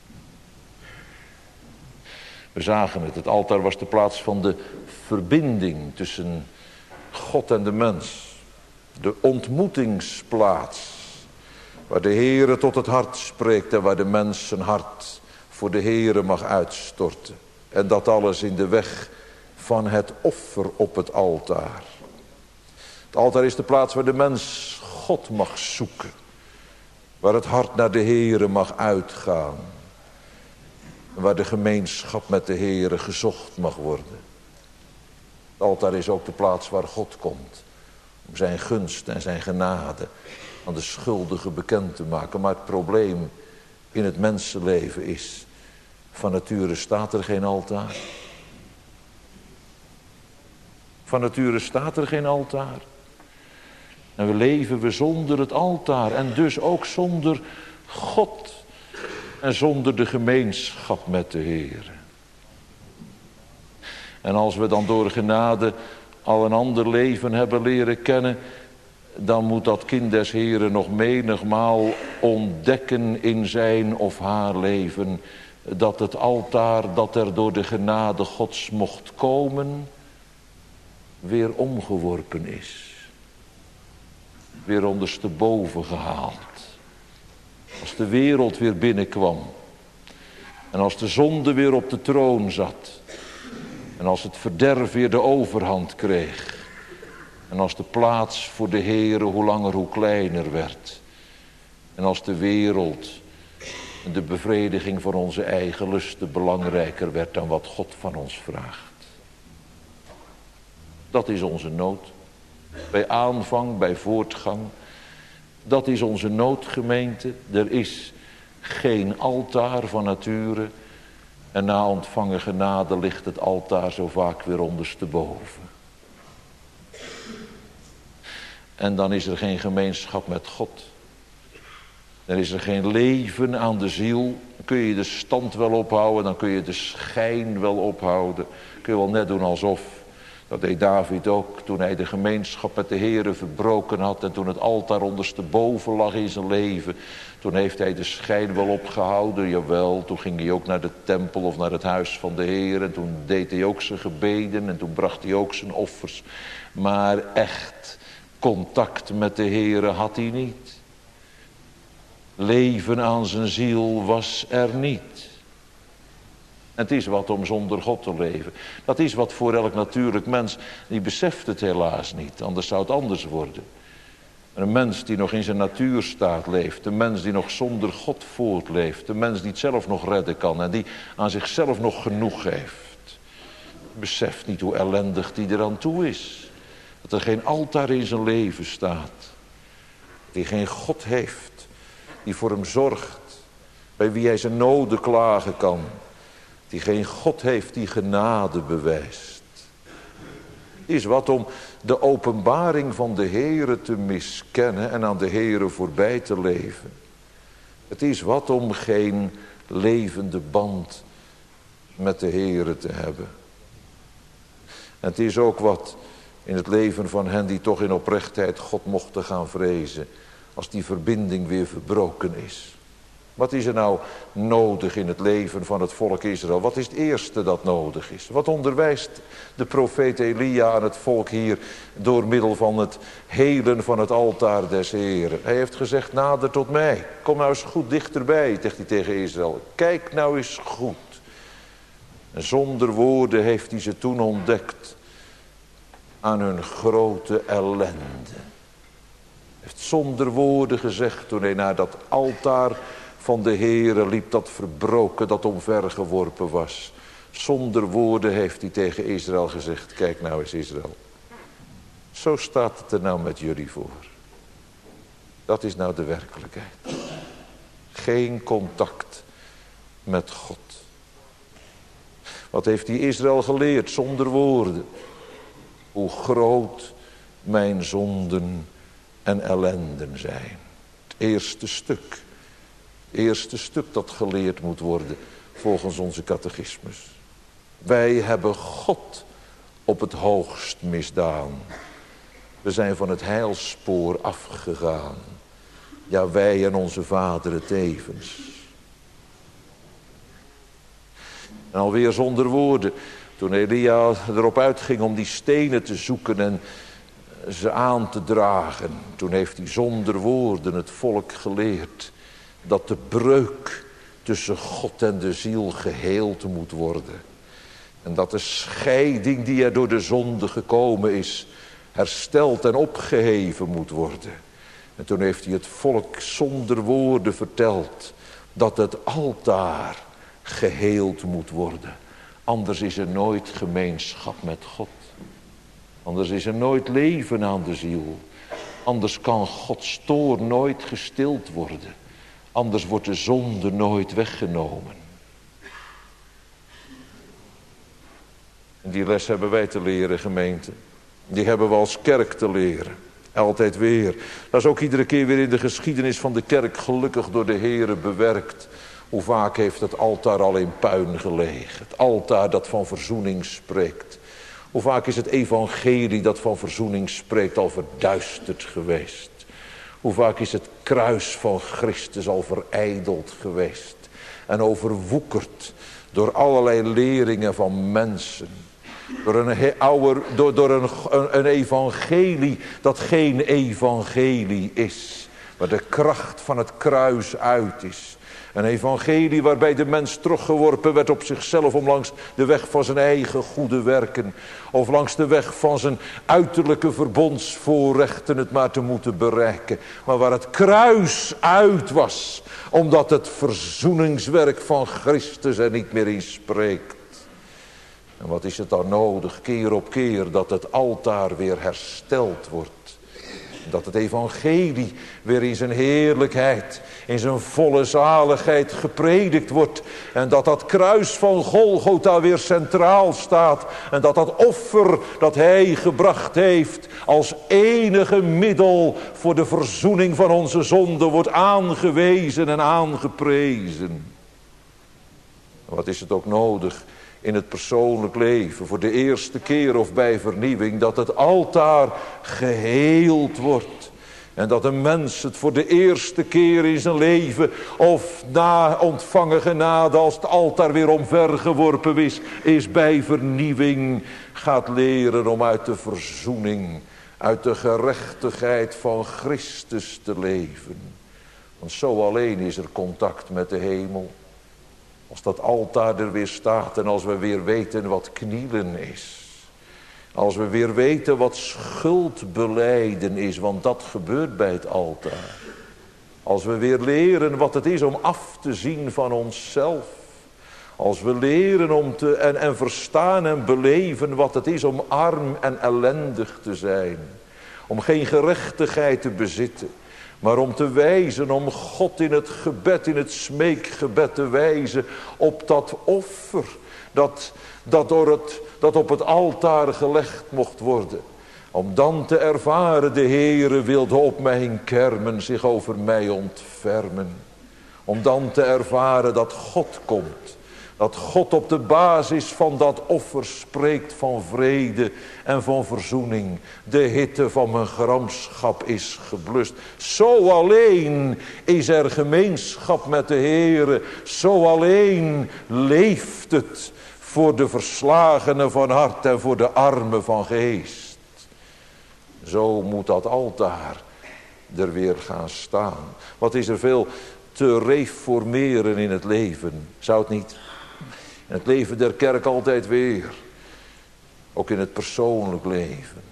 We zagen het, het altaar was de plaats van de verbinding tussen God en de mens. De ontmoetingsplaats, waar de Heere tot het hart spreekt en waar de mens zijn hart voor de Heere mag uitstorten. En dat alles in de weg van het offer op het altaar. Het altaar is de plaats waar de mens God mag zoeken. Waar het hart naar de Heere mag uitgaan. Waar de gemeenschap met de Heere gezocht mag worden. Het altaar is ook de plaats waar God komt. Om zijn gunst en zijn genade aan de schuldigen bekend te maken. Maar het probleem in het mensenleven is, van nature staat er geen altaar. Van nature staat er geen altaar. En we leven we zonder het altaar en dus ook zonder God. En zonder de gemeenschap met de Heer. En als we dan door genade al een ander leven hebben leren kennen, dan moet dat kind des Heren nog menigmaal ontdekken in zijn of haar leven, dat het altaar dat er door de genade Gods mocht komen, weer omgeworpen is. Weer ondersteboven gehaald. Als de wereld weer binnenkwam. En als de zonde weer op de troon zat. En als het verderf weer de overhand kreeg. En als de plaats voor de Heere hoe langer hoe kleiner werd. En als de wereld en de bevrediging van onze eigen lusten belangrijker werd dan wat God van ons vraagt. Dat is onze nood. Bij aanvang, bij voortgang. Dat is onze noodgemeente. Er is geen altaar van nature. En na ontvangen genade ligt het altaar zo vaak weer ondersteboven. En dan is er geen gemeenschap met God. Dan is er geen leven aan de ziel. Dan kun je de stand wel ophouden. Dan kun je de schijn wel ophouden. Dan kun je wel net doen alsof. Dat deed David ook toen hij de gemeenschap met de Heere verbroken had. En toen het altaar ondersteboven lag in zijn leven. Toen heeft hij de schijn wel opgehouden. Jawel, toen ging hij ook naar de tempel of naar het huis van de Heere. En toen deed hij ook zijn gebeden. En toen bracht hij ook zijn offers. Maar echt contact met de Heere had hij niet. Leven aan zijn ziel was er niet. Het is wat om zonder God te leven. Dat is wat voor elk natuurlijk mens. Die beseft het helaas niet. Anders zou het anders worden. Een mens die nog in zijn natuurstaat leeft. Een mens die nog zonder God voortleeft. Een mens die het zelf nog redden kan. En die aan zichzelf nog genoeg heeft. Beseft niet hoe ellendig die eraan toe is. Dat er geen altaar in zijn leven staat. Die geen God heeft. Die voor hem zorgt. Bij wie hij zijn noden klagen kan. Die geen God heeft die genade bewijst. Is wat om de openbaring van de Heere te miskennen en aan de Heere voorbij te leven. Het is wat om geen levende band met de Heere te hebben. En het is ook wat in het leven van hen die toch in oprechtheid God mochten gaan vrezen. Als die verbinding weer verbroken is. Wat is er nou nodig in het leven van het volk Israël? Wat is het eerste dat nodig is? Wat onderwijst de profeet Elia aan het volk hier door middel van het helen van het altaar des Heren? Hij heeft gezegd, nader tot mij. Kom nou eens goed dichterbij, zegt hij tegen Israël. Kijk nou eens goed. En zonder woorden heeft hij ze toen ontdekt aan hun grote ellende. Hij heeft zonder woorden gezegd toen hij naar dat altaar van de Heere liep, dat verbroken, dat omvergeworpen was. Zonder woorden heeft hij tegen Israël gezegd, kijk nou eens Israël. Zo staat het er nou met jullie voor. Dat is nou de werkelijkheid. Geen contact met God. Wat heeft die Israël geleerd zonder woorden? Hoe groot mijn zonden en ellenden zijn. Het eerste stuk. Het eerste stuk dat geleerd moet worden volgens onze catechismus. Wij hebben God op het hoogst misdaan. We zijn van het heilspoor afgegaan. Ja, wij en onze vaderen tevens. En alweer zonder woorden. Toen Elia erop uitging om die stenen te zoeken en ze aan te dragen. Toen heeft hij zonder woorden het volk geleerd dat de breuk tussen God en de ziel geheeld moet worden. En dat de scheiding die er door de zonde gekomen is, hersteld en opgeheven moet worden. En toen heeft hij het volk zonder woorden verteld dat het altaar geheeld moet worden. Anders is er nooit gemeenschap met God. Anders is er nooit leven aan de ziel. Anders kan Gods toorn nooit gestild worden. Anders wordt de zonde nooit weggenomen. En die les hebben wij te leren, gemeente. Die hebben we als kerk te leren. Altijd weer. Dat is ook iedere keer weer in de geschiedenis van de kerk gelukkig door de Heere bewerkt. Hoe vaak heeft het altaar al in puin gelegen. Het altaar dat van verzoening spreekt. Hoe vaak is het evangelie dat van verzoening spreekt al verduisterd geweest. Hoe vaak is het kruis van Christus al verijdeld geweest. En overwoekerd door allerlei leringen van mensen. Door een, oude, door, door een, een, een evangelie dat geen evangelie is. Maar de kracht van het kruis uit is. Een evangelie waarbij de mens teruggeworpen werd op zichzelf om langs de weg van zijn eigen goede werken. Of langs de weg van zijn uiterlijke verbondsvoorrechten het maar te moeten bereiken. Maar waar het kruis uit was. Omdat het verzoeningswerk van Christus er niet meer in spreekt. En wat is het dan nodig, keer op keer, dat het altaar weer hersteld wordt. Dat het evangelie weer in zijn heerlijkheid, in zijn volle zaligheid gepredikt wordt. En dat dat kruis van Golgotha weer centraal staat. En dat dat offer dat hij gebracht heeft als enige middel voor de verzoening van onze zonde wordt aangewezen en aangeprezen. Wat is het ook nodig in het persoonlijk leven, voor de eerste keer of bij vernieuwing, dat het altaar geheeld wordt. En dat een mens het voor de eerste keer in zijn leven, of na ontvangen genade, als het altaar weer omvergeworpen is, is bij vernieuwing, gaat leren om uit de verzoening, uit de gerechtigheid van Christus te leven. Want zo alleen is er contact met de hemel. Als dat altaar er weer staat en als we weer weten wat knielen is. Als we weer weten wat schuldbelijden is, want dat gebeurt bij het altaar. Als we weer leren wat het is om af te zien van onszelf. Als we leren om te, en, en verstaan en beleven wat het is om arm en ellendig te zijn. Om geen gerechtigheid te bezitten. Maar om te wijzen, om God in het gebed, in het smeekgebed te wijzen op dat offer. Dat, dat, door het, dat op het altaar gelegd mocht worden. Om dan te ervaren, de Heere wilde op mijn kermen zich over mij ontfermen. Om dan te ervaren dat God komt. Dat God op de basis van dat offer spreekt van vrede en van verzoening. De hitte van mijn gramschap is geblust. Zo alleen is er gemeenschap met de Heere. Zo alleen leeft het voor de verslagenen van hart en voor de armen van geest. Zo moet dat altaar er weer gaan staan. Wat is er veel te reformeren in het leven, zou het niet? In het leven der kerk altijd weer. Ook in het persoonlijk leven.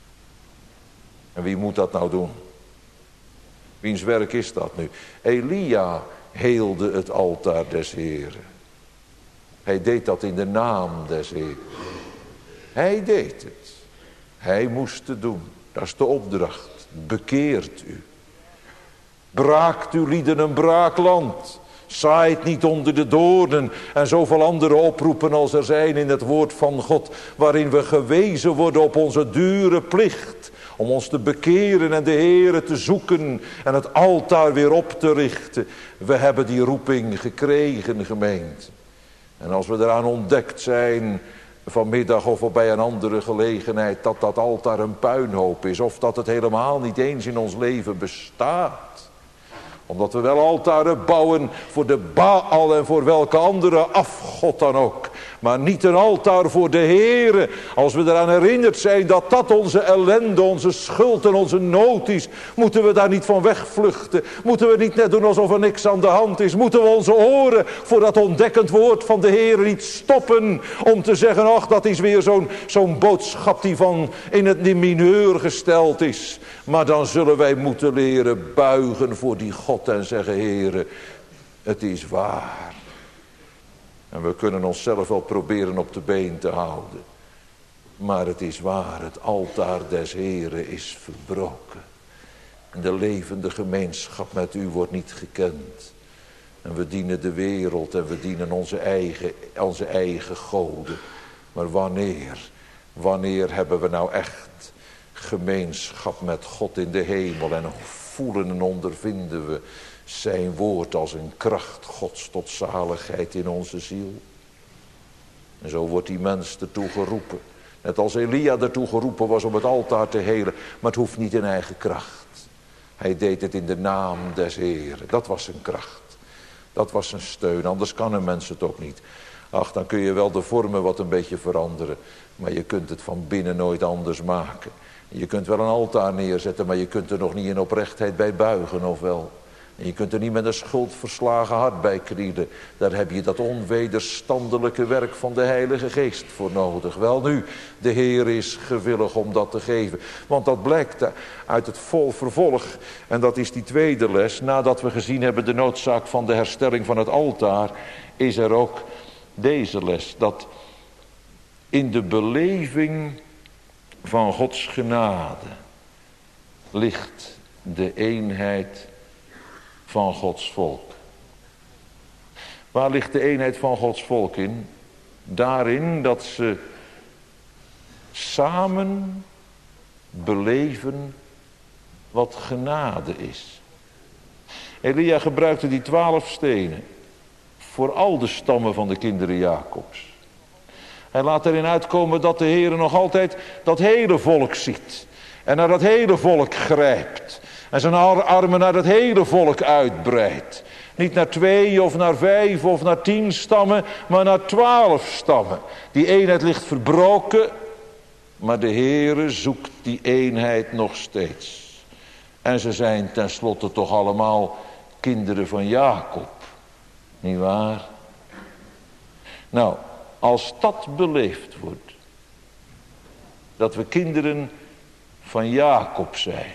En wie moet dat nou doen? Wiens werk is dat nu? Elia heelde het altaar des Heren. Hij deed dat in de naam des Heren. Hij deed het. Hij moest het doen. Dat is de opdracht. Bekeert u. Braakt uw lieden een braakland. Zaait niet onder de doornen en zoveel andere oproepen als er zijn in het woord van God. Waarin we gewezen worden op onze dure plicht. Om ons te bekeren en de Heere te zoeken en het altaar weer op te richten. We hebben die roeping gekregen, gemeente. En als we eraan ontdekt zijn vanmiddag of bij een andere gelegenheid dat dat altaar een puinhoop is. Of dat het helemaal niet eens in ons leven bestaat. Omdat we wel altaren bouwen voor de Baal en voor welke andere afgod dan ook. Maar niet een altaar voor de Heere. Als we eraan herinnerd zijn dat dat onze ellende, onze schuld en onze nood is. Moeten we daar niet van wegvluchten. Moeten we niet net doen alsof er niks aan de hand is. Moeten we onze oren voor dat ontdekkend woord van de Heere niet stoppen. Om te zeggen, ach dat is weer zo'n zo'n boodschap die van in het mineur gesteld is. Maar dan zullen wij moeten leren buigen voor die God en zeggen, Heere, het is waar. En we kunnen onszelf wel proberen op de been te houden. Maar het is waar, het altaar des Heren is verbroken. En de levende gemeenschap met u wordt niet gekend. En we dienen de wereld en we dienen onze eigen, onze eigen goden. Maar wanneer, wanneer hebben we nou echt gemeenschap met God in de hemel? En voelen en ondervinden we zijn woord als een kracht Gods tot zaligheid in onze ziel? En zo wordt die mens ertoe geroepen. Net als Elia ertoe geroepen was om het altaar te helen. Maar het hoeft niet in eigen kracht. Hij deed het in de naam des Heren. Dat was zijn kracht. Dat was zijn steun. Anders kan een mens het ook niet. Ach, dan kun je wel de vormen wat een beetje veranderen. Maar je kunt het van binnen nooit anders maken. Je kunt wel een altaar neerzetten. Maar je kunt er nog niet in oprechtheid bij buigen, of wel? En je kunt er niet met een schuldverslagen hart bij knielen. Daar heb je dat onwederstandelijke werk van de Heilige Geest voor nodig. Wel nu, de Heer is gewillig om dat te geven. Want dat blijkt uit het vol vervolg. En dat is die tweede les. Nadat we gezien hebben de noodzaak van de herstelling van het altaar, is er ook deze les. Dat in de beleving van Gods genade ligt de eenheid van Gods volk. Waar ligt de eenheid van Gods volk in? Daarin dat ze samen beleven wat genade is. Elia gebruikte die twaalf stenen voor al de stammen van de kinderen Jacobs. Hij laat erin uitkomen dat de Heer nog altijd dat hele volk ziet. En naar dat hele volk grijpt. En zijn armen naar dat hele volk uitbreidt. Niet naar twee of naar vijf of naar tien stammen, maar naar twaalf stammen. Die eenheid ligt verbroken, maar de Heere zoekt die eenheid nog steeds. En ze zijn tenslotte toch allemaal kinderen van Jacob. Niet waar? Nou, als dat beleefd wordt, dat we kinderen van Jacob zijn.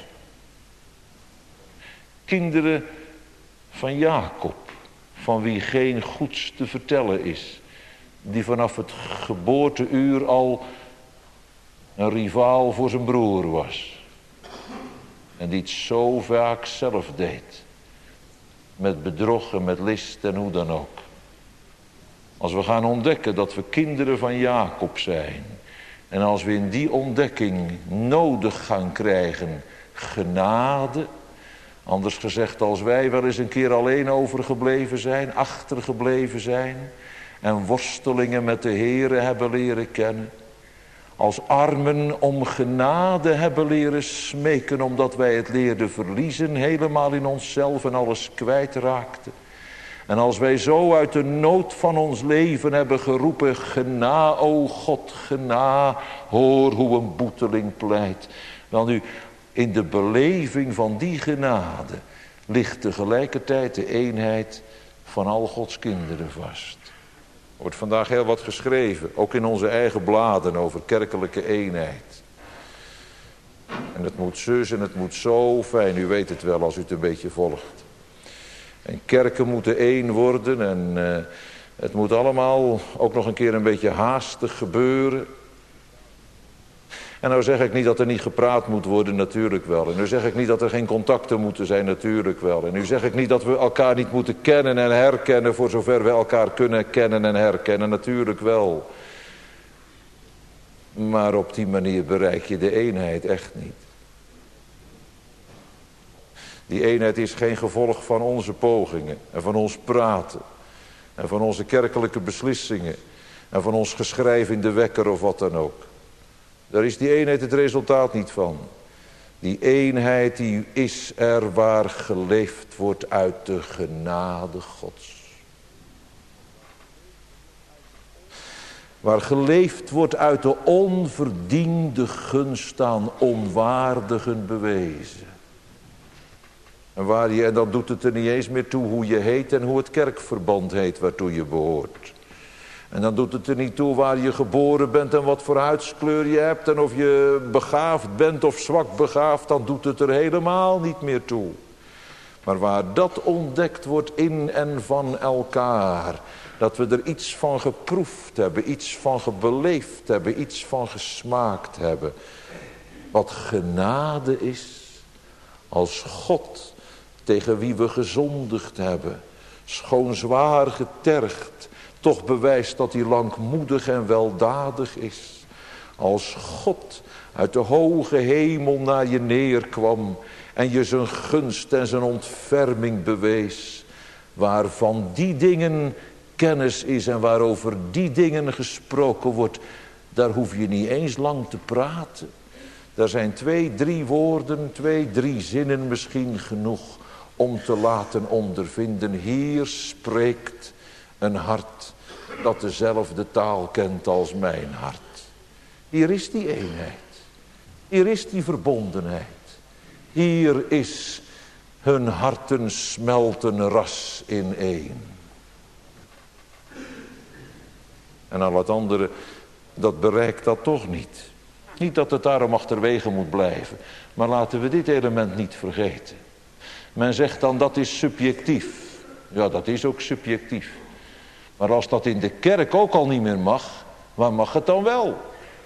Kinderen van Jacob, van wie geen goeds te vertellen is. Die vanaf het geboorteuur al een rivaal voor zijn broer was. En die het zo vaak zelf deed. Met bedrog en met list en hoe dan ook. Als we gaan ontdekken dat we kinderen van Jacob zijn. En als we in die ontdekking nodig gaan krijgen genade. Anders gezegd, als wij wel eens een keer alleen overgebleven zijn, achtergebleven zijn. En worstelingen met de Heere hebben leren kennen. Als armen om genade hebben leren smeken, omdat wij het leerden verliezen, helemaal in onszelf en alles kwijtraakten. En als wij zo uit de nood van ons leven hebben geroepen, gena, o God, gena, hoor hoe een boeteling pleit. Wel nu, in de beleving van die genade ligt tegelijkertijd de eenheid van al Gods kinderen vast. Er wordt vandaag heel wat geschreven, ook in onze eigen bladen, over kerkelijke eenheid. En het moet zus en het moet zo fijn, u weet het wel als u het een beetje volgt. En kerken moeten één worden en uh, het moet allemaal ook nog een keer een beetje haastig gebeuren. En nou zeg ik niet dat er niet gepraat moet worden, natuurlijk wel. En nu zeg ik niet dat er geen contacten moeten zijn, natuurlijk wel. En nu zeg ik niet dat we elkaar niet moeten kennen en herkennen, voor zover we elkaar kunnen kennen en herkennen, natuurlijk wel. Maar op die manier bereik je de eenheid echt niet. Die eenheid is geen gevolg van onze pogingen en van ons praten. En van onze kerkelijke beslissingen. En van ons geschrijf in de wekker of wat dan ook. Daar is die eenheid het resultaat niet van. Die eenheid die is er waar geleefd wordt uit de genade Gods. Waar geleefd wordt uit de onverdiende gunst aan onwaardigen bewezen. En, waar je, en dan doet het er niet eens meer toe hoe je heet en hoe het kerkverband heet waartoe je behoort. En dan doet het er niet toe waar je geboren bent en wat voor huidskleur je hebt. En of je begaafd bent of zwak begaafd, dan doet het er helemaal niet meer toe. Maar waar dat ontdekt wordt in en van elkaar, dat we er iets van geproefd hebben, iets van gebeleefd hebben, iets van gesmaakt hebben. Wat genade is, als God, tegen wie we gezondigd hebben, schoon zwaar getergd, toch bewijst dat hij langmoedig en weldadig is. Als God uit de hoge hemel naar je neerkwam en je zijn gunst en zijn ontferming bewees, waarvan die dingen kennis is en waarover die dingen gesproken wordt, daar hoef je niet eens lang te praten. Daar zijn twee, drie woorden, twee, drie zinnen misschien genoeg om te laten ondervinden. Hier spreekt een hart dat dezelfde taal kent als mijn hart. Hier is die eenheid. Hier is die verbondenheid. Hier is hun harten smelten ras in één. En al het andere, dat bereikt dat toch niet. Niet dat het daarom achterwege moet blijven. Maar laten we dit element niet vergeten. Men zegt dan dat is subjectief. Ja, dat is ook subjectief. Maar als dat in de kerk ook al niet meer mag, waar mag het dan wel?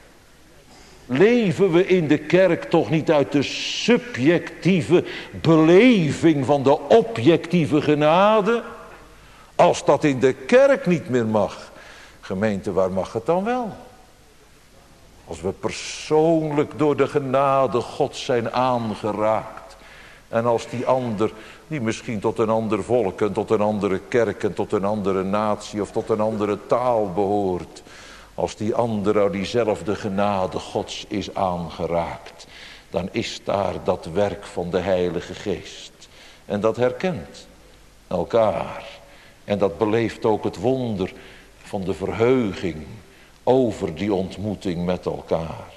Leven we in de kerk toch niet uit de subjectieve beleving van de objectieve genade? Als dat in de kerk niet meer mag, gemeente, waar mag het dan wel? Als we persoonlijk door de genade Gods zijn aangeraakt. En als die ander, die misschien tot een ander volk en tot een andere kerk en tot een andere natie of tot een andere taal behoort. Als die ander uit diezelfde genade Gods is aangeraakt. Dan is daar dat werk van de Heilige Geest. En dat herkent elkaar. En dat beleeft ook het wonder van de verheuging over die ontmoeting met elkaar.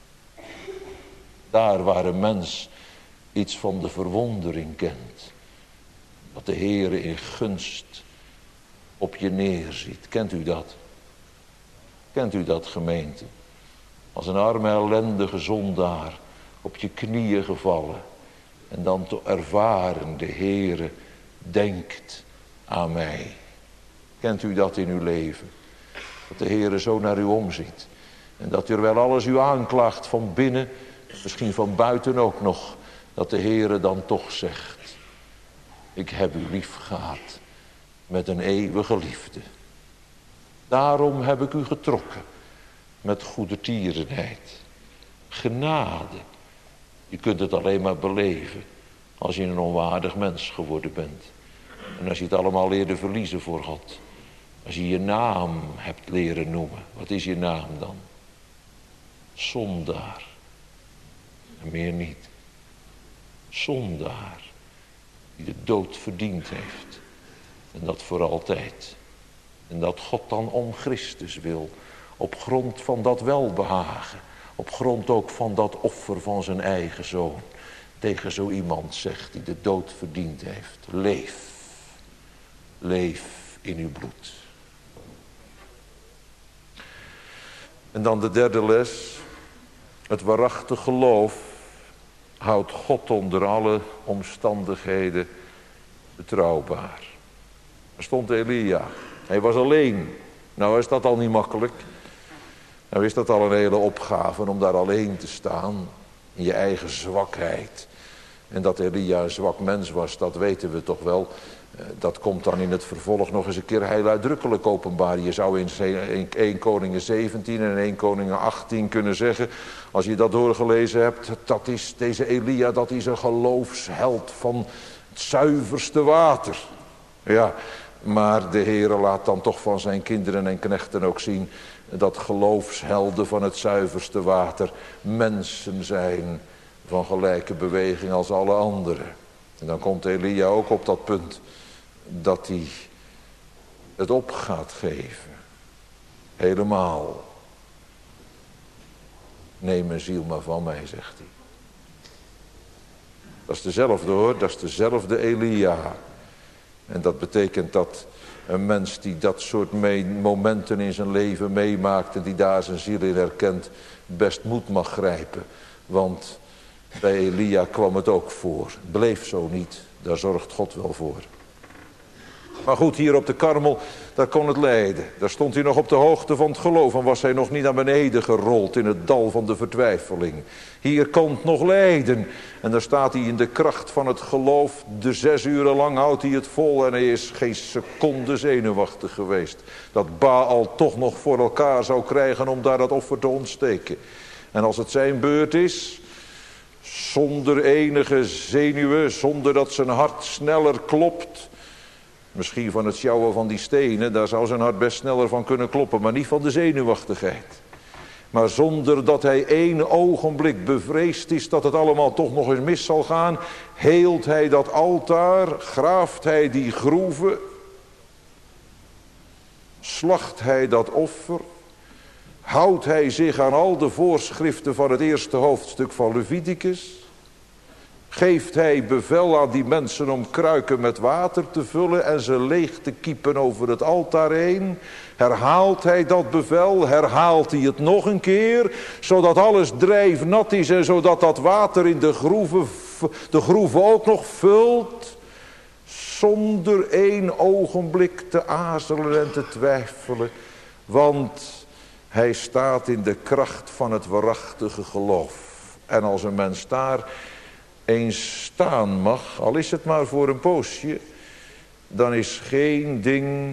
Daar waar een mens iets van de verwondering kent. Dat de Heere in gunst op je neerziet. Kent u dat? Kent u dat, gemeente? Als een arme ellendige zondaar op je knieën gevallen. En dan te ervaren, de Heere denkt aan mij. Kent u dat in uw leven? Dat de Heere zo naar u omziet. En dat u er wel alles u aanklaagt van binnen, misschien van buiten ook nog. Dat de Heere dan toch zegt: ik heb u lief gehad met een eeuwige liefde. Daarom heb ik u getrokken met goedertierenheid. Genade. Je kunt het alleen maar beleven als je een onwaardig mens geworden bent. En als je het allemaal leerde verliezen voor God. Als je je naam hebt leren noemen. Wat is je naam dan? Zondaar. En meer niet. Zondaar. Die de dood verdiend heeft. En dat voor altijd. En dat God dan om Christus wil. Op grond van dat welbehagen. Op grond ook van dat offer van zijn eigen zoon. Tegen zo iemand zegt die de dood verdiend heeft. Leef. Leef in uw bloed. En dan de derde les. Het waarachtig geloof houdt God onder alle omstandigheden betrouwbaar. Er stond Elia. Hij was alleen. Nou is dat al niet makkelijk. Nou is dat al een hele opgave om daar alleen te staan. In je eigen zwakheid. En dat Elia een zwak mens was, dat weten we toch wel. Dat komt dan in het vervolg nog eens een keer heel uitdrukkelijk openbaar. Je zou in Eerste Koningen zeventien en Eerste Koningen achttien kunnen zeggen, als je dat doorgelezen hebt, dat is deze Elia, dat is een geloofsheld van het zuiverste water. Ja, maar de Heere laat dan toch van zijn kinderen en knechten ook zien dat geloofshelden van het zuiverste water mensen zijn van gelijke beweging als alle anderen. En dan komt Elia ook op dat punt dat hij het op gaat geven. Helemaal. Neem mijn ziel maar van mij, zegt hij. Dat is dezelfde hoor, dat is dezelfde Elia. En dat betekent dat een mens die dat soort mee, momenten in zijn leven meemaakt en die daar zijn ziel in herkent, best moed mag grijpen. Want Bij Elia kwam het ook voor. Bleef zo niet. Daar zorgt God wel voor. Maar goed, hier op de Karmel, daar kon het lijden. Daar stond hij nog op de hoogte van het geloof. En was hij nog niet naar beneden gerold in het dal van de vertwijfeling. Hier kon het nog lijden. En daar staat hij in de kracht van het geloof. De zes uren lang houdt hij het vol. En hij is geen seconde zenuwachtig geweest. Dat Baal toch nog voor elkaar zou krijgen om daar dat offer te ontsteken. En als het zijn beurt is, zonder enige zenuwen, zonder dat zijn hart sneller klopt. Misschien van het sjouwen van die stenen, daar zou zijn hart best sneller van kunnen kloppen, maar niet van de zenuwachtigheid. Maar zonder dat hij één ogenblik bevreesd is dat het allemaal toch nog eens mis zal gaan, heelt hij dat altaar, graaft hij die groeven, slacht hij dat offer, houdt hij zich aan al de voorschriften van het eerste hoofdstuk van Leviticus, geeft hij bevel aan die mensen om kruiken met water te vullen en ze leeg te kiepen over het altaar heen. Herhaalt hij dat bevel, herhaalt hij het nog een keer, zodat alles drijfnat is en zodat dat water in de groeven, de groeven ook nog vult. Zonder één ogenblik te aarzelen en te twijfelen, want hij staat in de kracht van het waarachtige geloof. En als een mens daar eens staan mag, al is het maar voor een poosje, dan is geen ding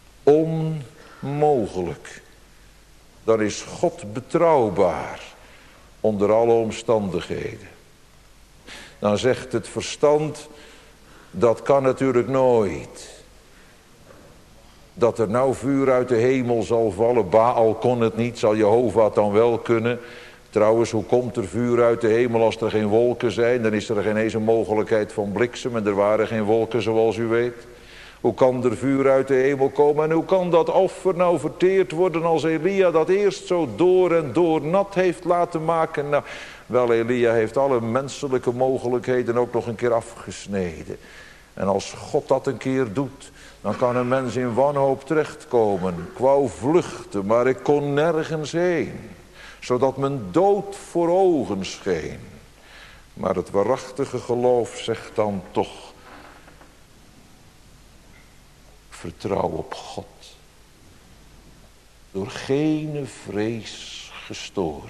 onmogelijk. Dan is God betrouwbaar onder alle omstandigheden. Dan zegt het verstand, dat kan natuurlijk nooit. Dat er nou vuur uit de hemel zal vallen, Baal kon het niet, zal Jehovah het dan wel kunnen? Trouwens, hoe komt er vuur uit de hemel als er geen wolken zijn? Dan is er geen eens een mogelijkheid van bliksem en er waren geen wolken zoals u weet. Hoe kan er vuur uit de hemel komen en hoe kan dat offer nou verteerd worden als Elia dat eerst zo door en door nat heeft laten maken? Nou, wel, Elia heeft alle menselijke mogelijkheden ook nog een keer afgesneden. En als God dat een keer doet, dan kan een mens in wanhoop terechtkomen. Ik wou vluchten, maar ik kon nergens heen, zodat mijn dood voor ogen scheen. Maar het waarachtige geloof zegt dan toch, vertrouw op God. Door geen vrees gestoord.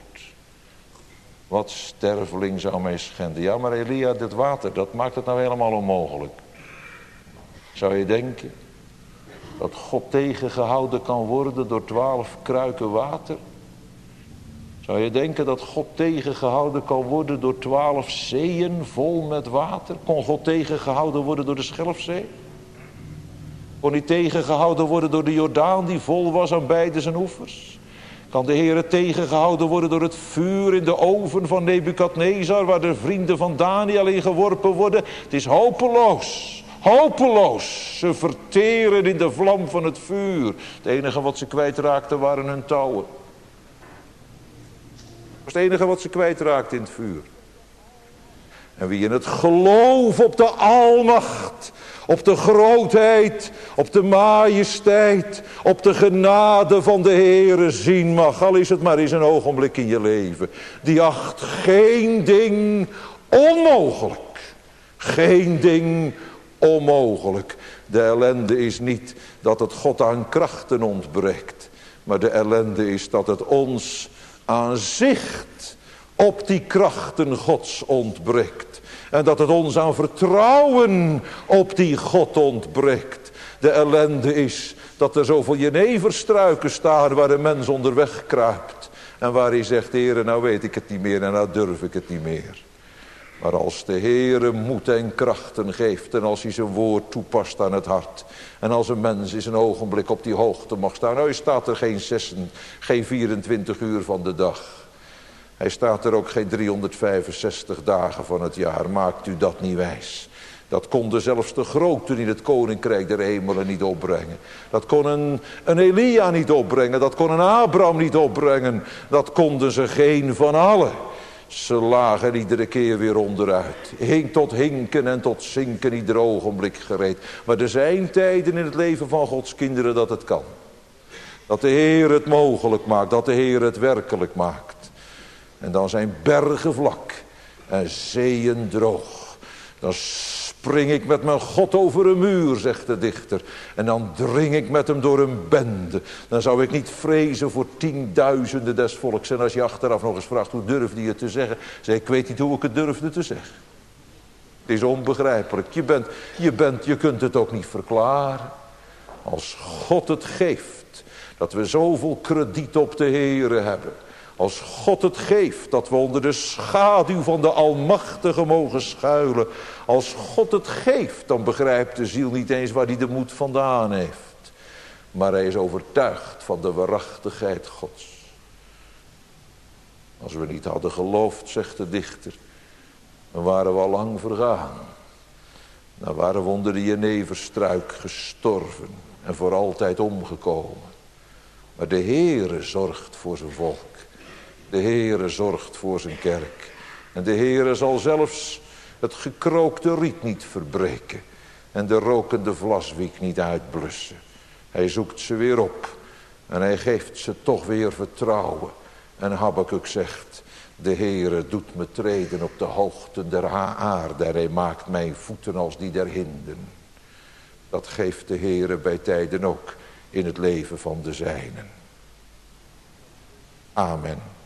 Wat sterveling zou mij schenden. Ja, maar Elia, dit water, dat maakt het nou helemaal onmogelijk. Zou je denken dat God tegengehouden kan worden door twaalf kruiken water? Zou je denken dat God tegengehouden kan worden door twaalf zeeën vol met water? Kon God tegengehouden worden door de Schelfzee? Kon hij tegengehouden worden door de Jordaan die vol was aan beide zijn oevers? Kan de Heere tegengehouden worden door het vuur in de oven van Nebukadnezar, waar de vrienden van Daniel in geworpen worden? Het is hopeloos. Hopeloos. Ze verteren in de vlam van het vuur. Het enige wat ze kwijtraakten waren hun touwen. Dat was het enige wat ze kwijtraakten in het vuur. En wie in het geloof op de almacht, op de grootheid, op de majesteit, op de genade van de Heere zien mag, al is het maar eens een ogenblik in je leven, die acht geen ding onmogelijk. Geen ding onmogelijk. De ellende is niet dat het God aan krachten ontbreekt, maar de ellende is dat het ons aan zicht op die krachten Gods ontbreekt. En dat het ons aan vertrouwen op die God ontbreekt. De ellende is dat er zoveel jeneverstruiken staan waar een mens onderweg kruipt. En waar hij zegt, Heere, nou weet ik het niet meer en nou durf ik het niet meer. Maar als de Heere moed en krachten geeft en als hij zijn woord toepast aan het hart. En als een mens in een ogenblik op die hoogte mag staan. Nou, hij staat er geen, zes, geen vierentwintig uur van de dag. Hij staat er ook geen driehonderdvijfenzestig dagen van het jaar. Maakt u dat niet wijs. Dat konden zelfs de groten in het koninkrijk der hemelen niet opbrengen. Dat kon een, een Elia niet opbrengen. Dat kon een Abraham niet opbrengen. Dat konden ze geen van allen. Ze lagen iedere keer weer onderuit. Hing tot hinken en tot zinken ieder ogenblik gereed. Maar er zijn tijden in het leven van Gods kinderen dat het kan. Dat de Heer het mogelijk maakt. Dat de Heer het werkelijk maakt. En dan zijn bergen vlak. en zeeën droog. Dan spring ik met mijn God over een muur, zegt de dichter. En dan dring ik met hem door een bende. Dan zou ik niet vrezen voor tienduizenden des volks. En als je achteraf nog eens vraagt, hoe durfde je het te zeggen? Zeg, ik weet niet hoe ik het durfde te zeggen. Het is onbegrijpelijk. Je bent, je bent, je kunt het ook niet verklaren. Als God het geeft, dat we zoveel krediet op de Heere hebben. Als God het geeft, dat we onder de schaduw van de Almachtige mogen schuilen. Als God het geeft, dan begrijpt de ziel niet eens waar hij de moed vandaan heeft. Maar hij is overtuigd van de waarachtigheid Gods. Als we niet hadden geloofd, zegt de dichter, dan waren we al lang vergaan. Dan waren we onder de jeneverstruik gestorven en voor altijd omgekomen. Maar de Heere zorgt voor zijn volk. De Heere zorgt voor zijn kerk. En de Heere zal zelfs het gekrookte riet niet verbreken. En de rokende vlaswiek niet uitblussen. Hij zoekt ze weer op. En hij geeft ze toch weer vertrouwen. En Habakuk zegt, de Heere doet me treden op de hoogte der aarde. En hij maakt mijn voeten als die der hinden. Dat geeft de Heere bij tijden ook in het leven van de zijnen. Amen.